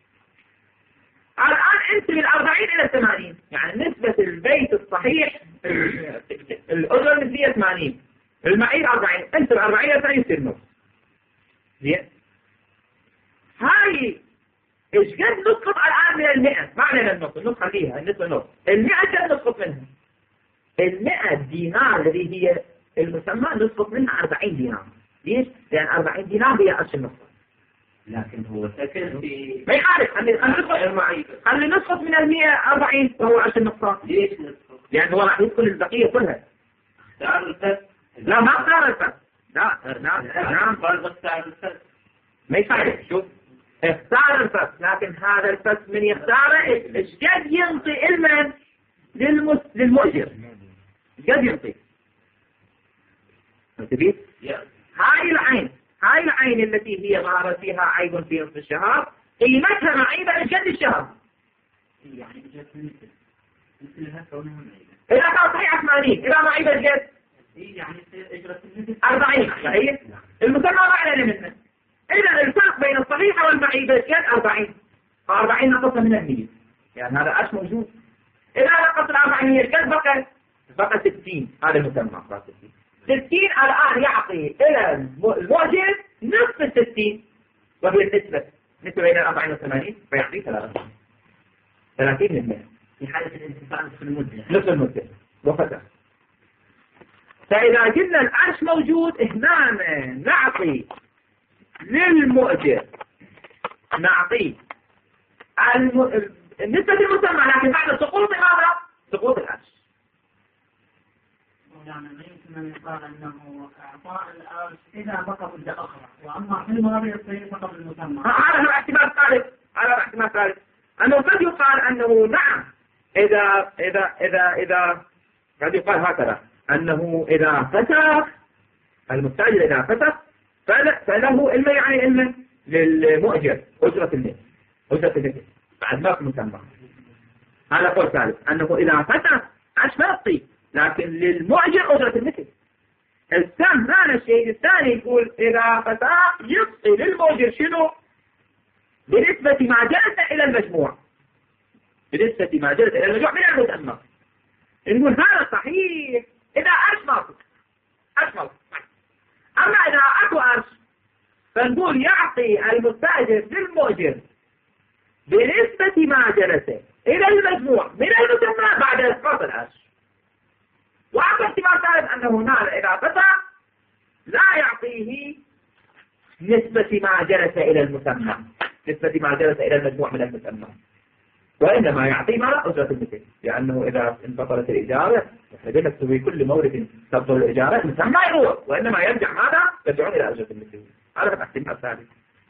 الآن أنت من أربعين إلى ثمانين يعني نسبة البيت الصحيح الأجرة النسبية ثمانين المعير أربعين أنت الأربعين إلى ثاني يصير نص. زين هاي إيش قد نسقط الآن من المئة ما علينا النص النص خليها النسبة نص المئة قد نسقط منها المئة دينار الذي هي المسمى نسقط منها أربعين دينار. ليش؟ لأن أربعين دينار هي أصل النص. لكن هو سكن في ما يعرف خلي نسقط خلي نسقط من المئة أربعين وهو أصل النقطة. ليش نسقط؟ لأن هو راح يدخل البقية كلها. اختار الفس لا ما اختار الفس لا لا نعم قال اختار الفس ما يصير. شوف اختار الفس لكن هذا الفس من يختاره ايش قد ينطي المن للمس... للمؤجر قد ينطي تبي هاي العين هاي العين التي هي ظهرت فيها عيب في نصف الشهر قيمتها معيبة لجد الشهر يعني مثلها كونها معيبة إذا كان صحيح ثمانين إذا معيبة جد يعني اجرة المثل أربعين صحيح المسمى ما علينا منه. إذا الفرق بين الصحيحة والمعيبة جد أربعين فأربعين نقصة من المية يعني هذا أش موجود. إذا نقص الأربعين هي جد بقى بقى ستين هذا المسمى بقى ستين ستين الآن يعطي إلى المؤجر نصف الستين وهي النسبة نسبة بين الأربعين والثمانين فيعطي ثلاثين ثلاثين من مئة في حالة الانتفاع نصف المدة نصف المدة وفتح. فإذا قلنا العرش موجود هنا نعطي للمؤجر نعطي الم... النسبة المسمى لكن بعد سقوط ماذا؟ سقوط العرش. مولانا ما يمكن أن يقال أنه إعطاء الأرش إذا بقى مدة أخرى وأما في الماضي يصير فقط المسمى. هذا هو احتمال ثالث هذا احتمال ثالث أنه قد يقال أنه نعم إذا إذا إذا إذا قد يقال هكذا أنه إذا فتح المستأجر إذا فتح فله إما يعني إما للمؤجر أجرة النت أجرة النت بعد ما في مسمى. هذا قول ثالث أنه إذا فتح عش ما يعطي لكن للمؤجر أجرة النت. الثاني هذا الشيء الثاني يقول إذا فتح يعطي للمؤجر شنو بنسبة ما جلس إلى المجموع بنسبة ما جلس إلى المجموع من المسمى. نقول هذا صحيح إذا أرش ماطق أرش ماطق. أما إذا أكو أرش فنقول يعطي المستأجر للمؤجر بنسبة ما جلس إلى المجموع من المسمى بعد إسقاط الأرش. وأما احتمال ثالث أنه هنا إذا فتح لا يعطيه نسبة ما جلس إلى المسمى نسبة ما جلس إلى المجموع من المسمى وإنما يعطي ما أجرة المثل لأنه إذا انفصلت الإجارة يحتاج في كل مورد تبطل الإجارة المسمى يروح وإنما يرجع ماذا؟ يرجعون إلى أجرة المثل. هذا هو احتمال ثالث.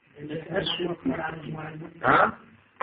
ها؟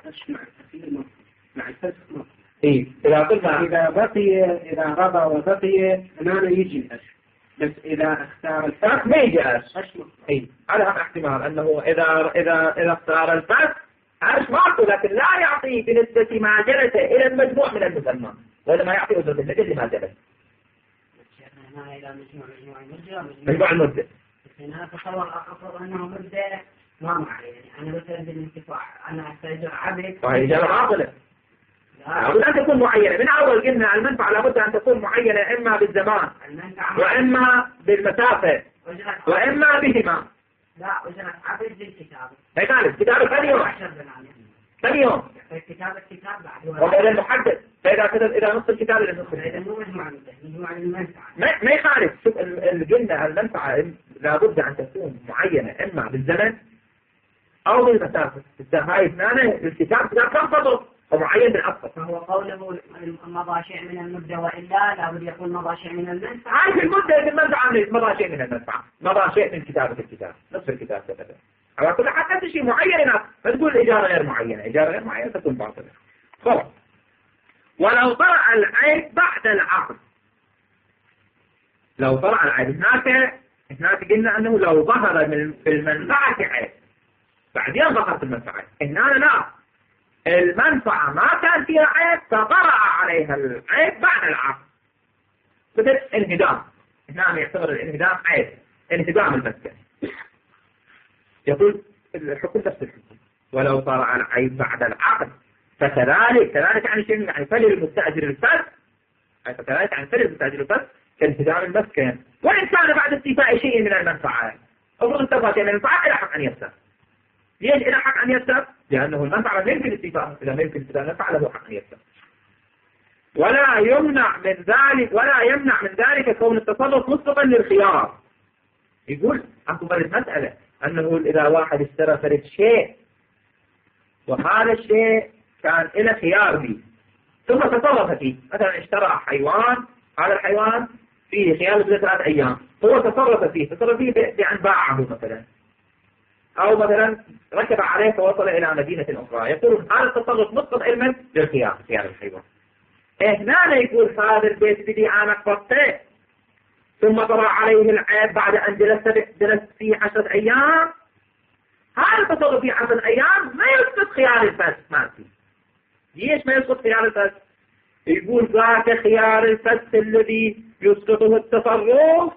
مع الفسخ إيه إذا قلنا إذا بقي إذا رضى وبقي هنا يجي الأش بس إذا اختار الفسخ ما يجي أش. إيه هذا هم احتمال أنه إذا إذا إذا اختار الفسخ عرش معطي لكن لا يعطي بنسبة ما جلس إلى المجموع من المسمى وإنما يعطي أجرة المثل لما جلس. هنا إلى مجموع مجموع المدة مجموع المدة. أنا أتصور أتصور أنه مدة ما معي يعني أنا مثلا بالانتفاع أنا أستأجر عبد. وهي إجابة عاطلة. لابد أن تكون معينة من أول قلنا المنفعة لابد أن تكون معينة إما بالزمان وإما بالمسافة وإما بهما. لا أجرة عبد للكتابة. هي قالت كتابة ثاني يوم. ثاني يوم. الكتابة كتاب بعد. وإذا المحدد فإذا كذا إذا نص الكتاب إلى نص. إذا مو مجموعة مجموعة المنفعة. ما ما يخالف شوف اللي قلنا المنفعة لابد أن تكون معينة إما بالزمن أو بالمسافة. هاي اثنان الكتاب كتاب تنفضل ومعين بالأصل. فهو قوله مضى شيء من المدة وإلا لابد يكون مضى شيء من المنفعة. هاي في المدة في المنفعة مضى شيء من المنفعة مضى شيء من كتابة الكتاب نصف الكتاب كذا. على كل حال نفس الشيء معين فتقول الإجارة غير معينة إجارة غير معينة تكون باطلة. خلاص. ولو طلع العيب بعد العقد لو طلع العيب هناك هناك قلنا أنه لو ظهر من في المنفعة عيب بعدين ظهر في المنفعة هنا لا المنفعة ما كان فيها عيب فطرأ عليها العيب بعد العقد مثل انهدام، هنا يعتبر الانهدام عيب، انهدام المسكن. يقول الحكم نفس الحكم ولو طرأ العيب بعد العقد فكذلك، كذلك يعني شيء يعني فللمستأجر الفسخ، فكذلك يعني فللمستأجر الفسخ كانهدام المسكن، وإن كان بعد استيفاء شيء من المنفعة. أفرض انتفت من المنفعة إلى حق أن يفسخ. ليش إلى حق أن يفسخ؟ لأنه المنفعة لا يمكن استيفاء، إذا ما يمكن استيفاء المنفعة له حق أن يفسخ. ولا يمنع من ذلك ولا يمنع من ذلك كون التصرف مسبقا للخيار. يقول أكو برد مسألة أنه إذا واحد اشترى فرد شيء وهذا الشيء كان إلى خيار به ثم تصرف فيه، مثلا اشترى حيوان، هذا الحيوان فيه خيار ثلاثة أيام، هو تصرف فيه تصرف فيه بأن باعه مثلا، أو مثلا ركب عليه فوصل إلى مدينة أخرى، يقول هذا التصرف مسبق علما للخيار، خيار الحيوان. هنا يقول هذا البيت بدي أنا قبضته ثم طرأ عليه العيب بعد أن جلست جلست فيه عشرة أيام، هذا التصرف فيه عشرة أيام ما يسقط خيار الفسخ مالتي. ليش ما يسقط خيار الفسخ؟ يقول ذاك خيار الفسخ الذي يسقطه التصرف،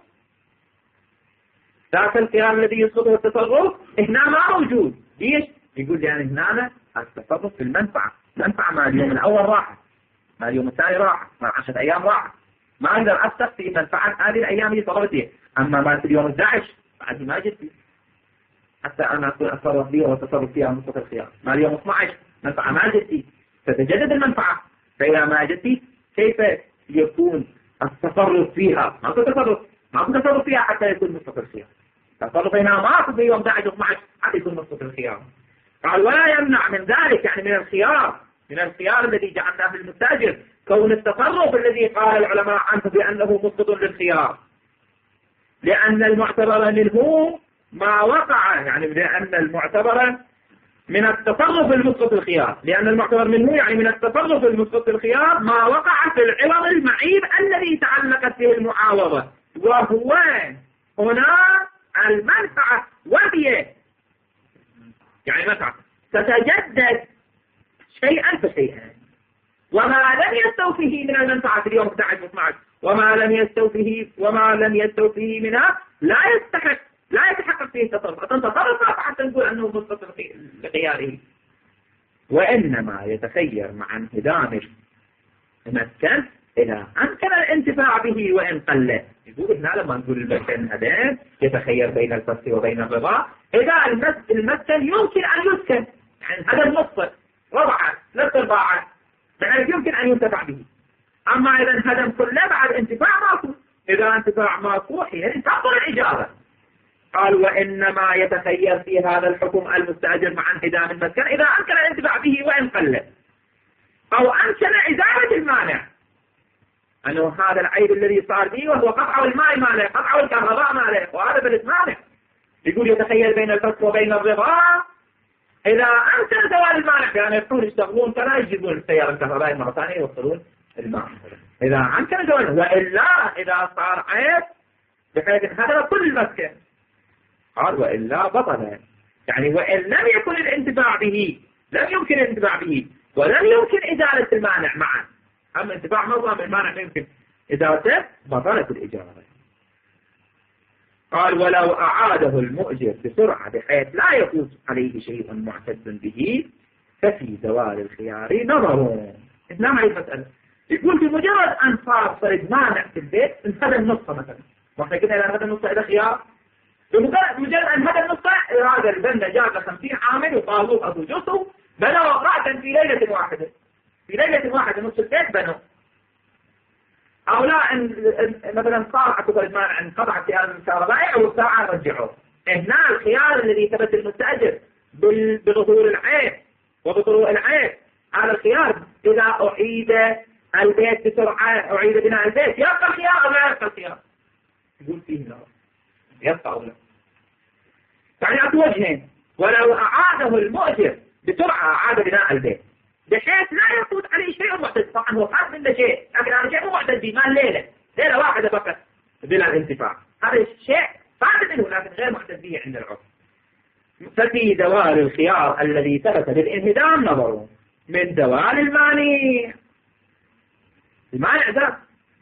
ذاك الخيار الذي يسقطه التصرف هنا ما موجود. ليش؟ يقول يعني هنا التصرف في المنفعة، المنفعة ما اليوم الأول راحت، ما اليوم الثاني راحت، ما عشرة أيام راحت، ما أقدر أفسخ في منفعة هذه الأيام اللي صرفت فيها. أما ما في اليوم الأحد عشر بعد ما جت فيه حتى أنا أكون أتصرف فيها وأتصرف فيها مسقط الخيار. ما اليوم اثني عشر منفعة ما جت فيه تتجدد المنفعة، فإذا ما جت فيه كيف يكون التصرف فيها؟ ما أكون تصرف ما أكون تصرف فيها حتى يكون مسقط الخيار. التصرف هنا ما أكون في يوم أحد عشر واثني عشر حتى يكون مسقط الخيار. قال ولا يمنع من ذلك يعني من الخيار من الخيار الذي جعلناه للمستأجر كون التصرف الذي قال العلماء عنه بأنه مسقط للخيار، لأن المعتبر منه ما وقع، يعني لأن المعتبر من التصرف المسقط الخيار، لأن المعتبر منه يعني من التصرف المسقط الخيار ما وقع في العوض المعيب الذي تعلقت به المعاوضة، وهو هنا المنفعة وهي يعني منفعة تتجدد شيئا فشيئا، وما لم يستوفيه من المنفعة في اليوم أحد عشر واثني عشر وما لم يستوفيه وما لم يستوفيه منها لا يستحق لا يتحقق فيه تصرف، تصرف حتى نقول أنه مسقط لخياره. وإنما يتخير مع انهدام المسكن إذا أمكن الانتفاع به وإن قل. يقول هنا لما نقول المسكن هذا يتخير بين الفسخ وبين الرضا، إذا المسكن يمكن أن يسكن، يعني هذا النصف ربعة ثلاث أرباعة يعني يمكن أن ينتفع به. أما إذا انهدم كله بعد انتفاع ماكو، إذا انتفاع ماكو يعني تبطل الإجارة. قال وإنما يتخير في هذا الحكم المستأجر مع انهدام المسكن إذا أمكن الانتفاع به وإن قل، أو أمكن إزالة المانع، أنه هذا العيب الذي صار به وهو قطع الماء ماله، قطع الكهرباء ماله، وهذا بلد مانع. يقول يتخير بين الفسخ وبين الرضا إذا أمكن زوال المانع، يعني يقول يشتغلون كذا يجيبون السيارة الكهربائية مرة ثانية يوصلون الماء، إذا أمكن زوال، وإلا إذا صار عيب بحيث هذا كل المسكن قال وإلا بطل، يعني وإن لم يكن الانتفاع به لم يمكن الانتفاع به ولم يمكن إزالة المانع معا، أما انتفاع مرة من المانع لا يمكن إزالته بطلت الإجارة. قال ولو أعاده المؤجر بسرعة بحيث لا يفوت عليه شيء معتد به ففي زوال الخيار نظر. هنا هاي المسألة، يقول بمجرد أن صار فرد مانع في البيت انهدى النصف مثلا، واحنا قلنا إذا انهدى النصف إلى خيار، بمجرد أن هذا النصف هذا البنا جاب خمسين عامل وطالوه أبو جوسو بنوا رأسا في ليلة واحدة، في ليلة واحدة نصف البيت بنوا، أو لا إن مثلا صار أكو فرد مانع انقطع التيار الكهربائي أو الساعة رجعوه. هنا الخيار الذي ثبت المستأجر بظهور العيب وبطلوع العيب، هذا الخيار إذا أعيد البيت بسرعة أعيد بناء البيت يبقى الخيار أو لا يبقى الخيار؟ يقول فيه لا يبقى أو لا. يعني أكو وجهين، ولو أعاده المؤجر بسرعة أعاد بناء البيت بحيث لا يفوت عليه شيء معتد، طبعا هو فات منه شيء لكن هذا شيء مو معتد به، ما ليلة ليلة واحدة فقط بلا الانتفاع، هذا الشيء فات منه لكن غير معتد به عند العرف. ففي زوال الخيار الذي ثبت بالانهدام نظر من زوال المانع. المانع ذا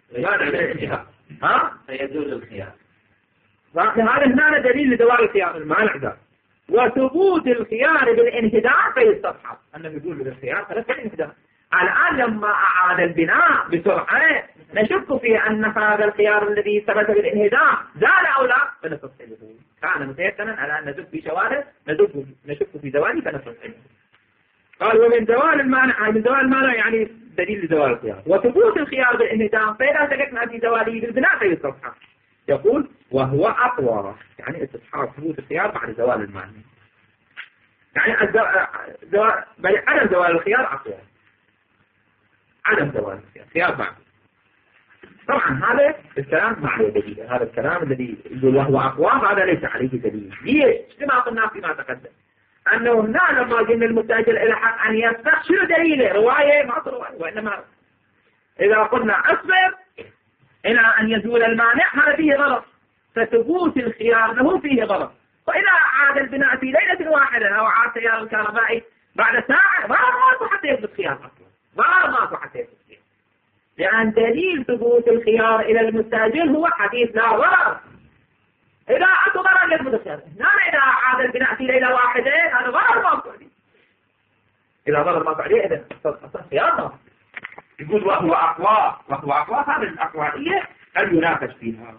غير الانتهاء ها فيزول الخيار. هذا هنا دليل لزوال الخيار المانع ذا. وثبوت الخيار بالانهدام فيستصحب أنه يقول بالخيار ثلاثة الانهدام. الآن لما أعاد البناء بسرعة نشك في أن هذا الخيار الذي ثبت بالانهدام زال أو لا فنستصحبه. كان متيقنا على أن نشك في شواهد نشك في زواله فنستصحبه. قال ومن زوال المانع من زوال المانع يعني دليل لزوال الخيار. وثبوت الخيار بالانهدام فإذا شككنا في زواله بالبناء فيستصحب. يقول وهو أقوى يعني استصحاب ثبوت الخيار بعد زوال المانع. يعني الزوال بل عدم زوال الخيار أقوى. عدم زوال الخيار خيار بعد. طبعا هذا الكلام ما عليه دليل. هذا الكلام الذي يقول وهو أقوى هذا ليس عليه دليل. ليش؟ كما قلنا فيما تقدم أنه هنا لما قلنا المستأجر إلى حق أن يفتح شنو دليله؟ رواية ما رواية. وإنما إذا قلنا أصبر إلى أن يزول المانع هذا فيه غلط. فثبوت الخيار له فيه غلط. وإذا عاد البناء في ليلة واحدة أو عاد تيار الكهربائي بعد ساعة ضرر ما حتى يثبت خيار أصلا. ضرر ما حتى يثبت خيار. لأن دليل ثبوت الخيار إلى المستأجر هو حديث لا ضرر. إذا أكو ضرر يثبت الخيار. هنا إذا عاد البناء في ليلة واحدة هذا ضرر ما فعلي. إذا ضرر ما فعلي إذا أصلا خيار ما. يقول وهو أقوى وهو أقوى هذه الأقوائية هل يناقش فيها.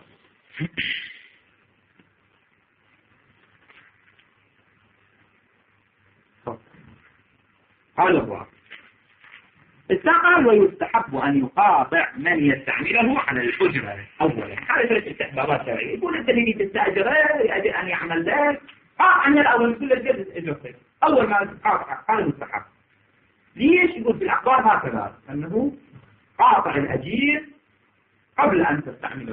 هذا هو استقال ويستحب أن يقاطع من يستعمله على الأجرة أولا. هذا ثلاث استحبابات شرعية. يقول أنت اللي تستأجره يجب أن يعمل ذلك قاطع من الأول كل الجد أجرته أول ما تقاطع هذا مستحب. ليش؟ يقول في الأخبار هكذا أنه قاطع الأجير قبل أن تستعمله.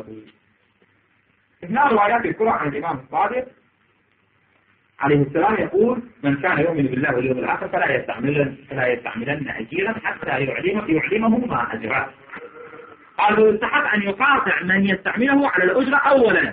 هنا روايات الكرة عن الإمام الصادق عليه السلام يقول من كان يؤمن بالله واليوم الآخر فلا يستعملن فلا يستعملن أجيرا حتى يعلمه يعلمه ما أجره. قالوا يستحق أن يقاطع من يستعمله على الأجرة أولا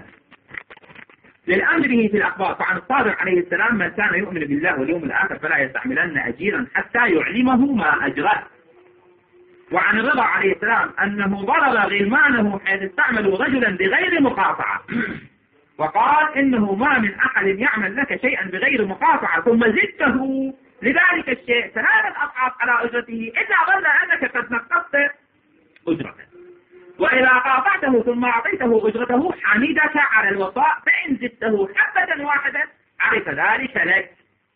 للأمر به في الأخبار. فعن الصادق عليه السلام من كان يؤمن بالله واليوم الآخر فلا يستعملن أجيرا حتى يعلمه ما أجره. وعن الرضا عليه السلام أنه ضرب غلمانه حيث استعملوا رجلا بغير مقاطعة وقال إنه ما من أحد يعمل لك شيئا بغير مقاطعة ثم زدته لذلك الشيء ثلاثة أضعاف على أجرته إلا ظن أنك قد نقصت أجرته. وإذا قاطعته ثم أعطيته أجرته حمدك على الوفاء فإن زدته حبة واحدة عرف ذلك لك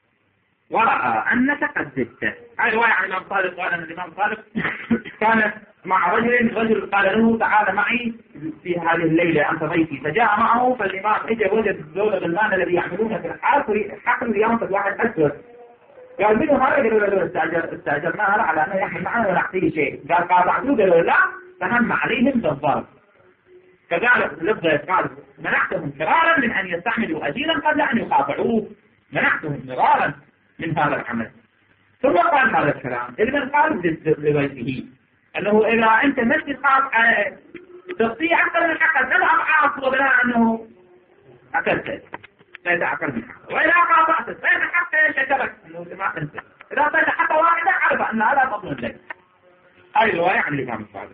ورأى أنك قد زدته. هذه رواية عن الإمام صادق قال أن الإمام صادق كانت مع رجل رجل قال له تعال معي في هذه الليلة أنت ضيفي فجاء معه فالإمام اجى وجد دولة غلمان الذي يعملون في الحال حقل ينصد واحد أسود قال منه هذا قالوا له استأجر استأجرناها على أنه يحمل معنا ونعطيه شيء قال قاطعته قالوا لا فهم عليهم بالضرب. كذلك لفظة قال منعتهم فرارا من أن يستعملوا أجيرا قبل أن يقاطعوه منعتهم فرارا من هذا العمل. ثم قال هذا الكلام إذن قال لضيفه أنه إذا أنت مسجد قاطع تستطيع أكثر من حقا نضع عاصر وبلا أنه أكلت فإذا أكل من حقا وإذا قاطعت فإذا حقا شجرك أنه ما تنسى إذا فإذا حقا واحدة عرف أن هذا مضمون لك. هذه الرواية عن الإمام الصادق.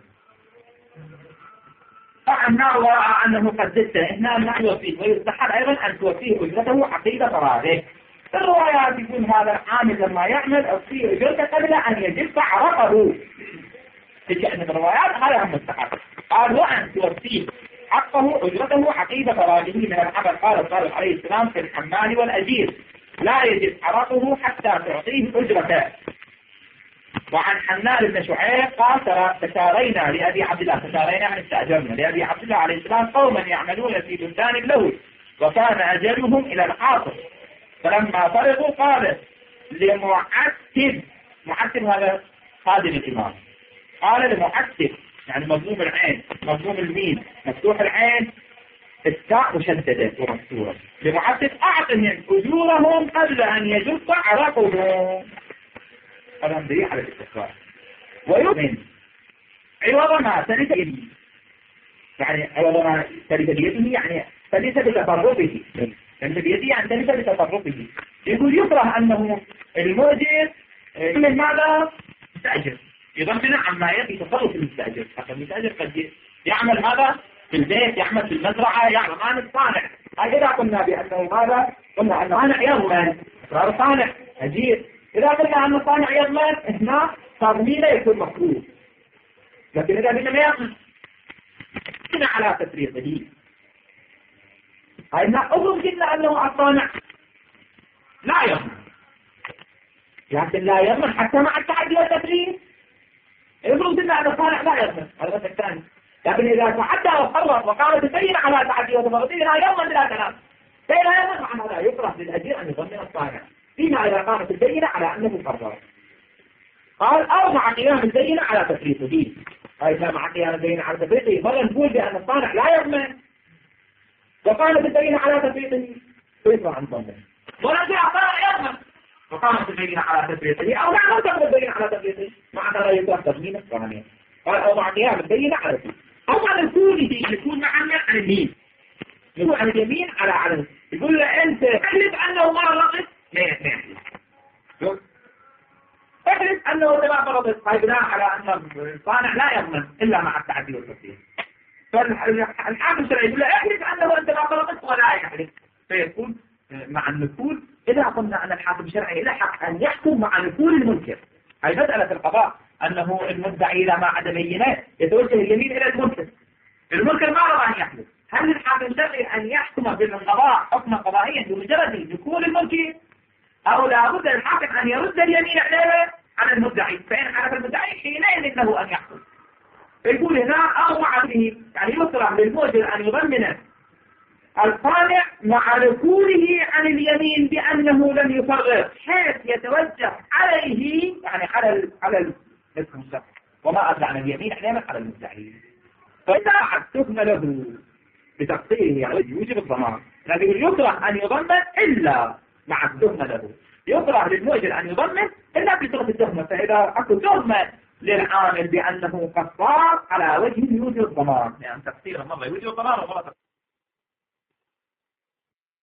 فأنا وراء أنه قد زدته هنا لا يوفيه ويستحب أيضا أن توفيه أجرته عقيدة فراغه. الروايات يكون هذا العامل لما يعمل أوفيه أجرته قبل أن يجف عرقه. تجي أن الروايات هذا هم مستحب. قال وأن توفيه حقه أجرته عقيدة فراغه من العمل. قال الصادق عليه السلام في الحمال والأجير لا يجف عرقه حتى تعطيه أجرته. وعن حنان بن شعيب قال تشارينا لأبي عبد الله تشارينا عن استأجرنا لأبي عبد الله عليه السلام قوما يعملون في بلدان له وكان أجلهم إلى العاصر فلما فرغوا قال لمعتب معتب هذا خادم الإمام قال لمعتب يعني مضموم العين مضموم الميم مفتوح العين التاء مشددة ومكسورة لمعتب أعطهم أجورهم قبل أن يجف عرقهم. هذا دليل على الاستقرار. ويؤمن عوض ما سلف بيده يعني عوض ما سلف بيده يعني سلف بتصرفه سلف بيده يعني سلف بتصرفه. يقول يكره أنه المؤجر من ماذا؟ مستأجر يضمن عما يأتي تصرف المستأجر. حتى المستأجر قد يعمل هذا في البيت، يعمل في المزرعة، يعمل عن الصانع. إذا قلنا بأنه ماذا؟ قلنا أنه صانع يضمن، صار صانع أجير. إذا قلنا أنه صانع يضمن هنا صار ميلة يكون مفروض. لكن إذا قلنا ما يضمن هنا على تفريطه. هنا أظن قلنا أنه الصانع لا يضمن، لكن لا يضمن حتى مع التعدي والتفريط. أظن قلنا أن الصانع لا يضمن، هذا الوجه الثاني. لكن إذا تعدى وقرر وقامت تبين على تعدي وتفريط لا يضمن بلا كلام. فإذا يضمن معنى لا يكره للأجير أن يضمن الصانع فيما إذا قامت البينة على أنه قرر. قال أو مع قيام البينة على تفريطه. إذا مع قيام البينة على تفريطه فلا نقول بأن الصانع لا يضمن وقامت البينة على تفريطه فيطلع عن ضمنه. ولكن الصانع يضمن وقامت البينة على تفريطه أو لا تقبل البينة على تفريطه معنى لا يكره تضمين الصانع. قال أو مع قيام البينة على تفريطه أو مع نقوله يكون معنا عن اليمين، يكون عن اليمين على علم. يقول له أنت احلف أنه ما رغب ما يحلف، احلف أنه ما فرضت. بناء على أن الصانع لا يضمن إلا مع التعدي والتفصيل. فالحاكم الشرعي يقول له احلف أنه أنت ما فرضت ولا يحلف، فيكون مع النقول. إذا قلنا أن الحاكم الشرعي له حق أن يحكم مع نقول المنكر. هذه مسألة القضاء أنه المدعي إذا ما عدا بينات يتوجه اليمين إلى المنكر. المنكر ما رضى أن يحلف. هل الحاكم الشرعي أن يحكم بالقضاء حكما قضائيا بمجرد دخول المنكر، أو لا بد الحاكم أن يرد اليمين عليه على المدعي؟ فإن حلف المدعي حينئذ له أن يحكم. يقول هنا أو مع به، يعني يكره للمؤجر أن يضمن الصانع مع نقوله عن اليمين بأنه لم يفرط، حيث يتوجه عليه يعني على ال على الاسم الشرعي وما أدرى عن اليمين عليه على المدعي. فإذا حدثنا له بتقصيره يعني يوجب الضمان، لكن يكره أن يضمن إلا مع التهمة له. يكره للمؤجر أن يضمن إلا بصيغة التهمة. فإذا أكو تهمة للعامل بأنه قصار على وجه يوجب الضمان، يعني تقصيره مرة يوجب الضمان ومرة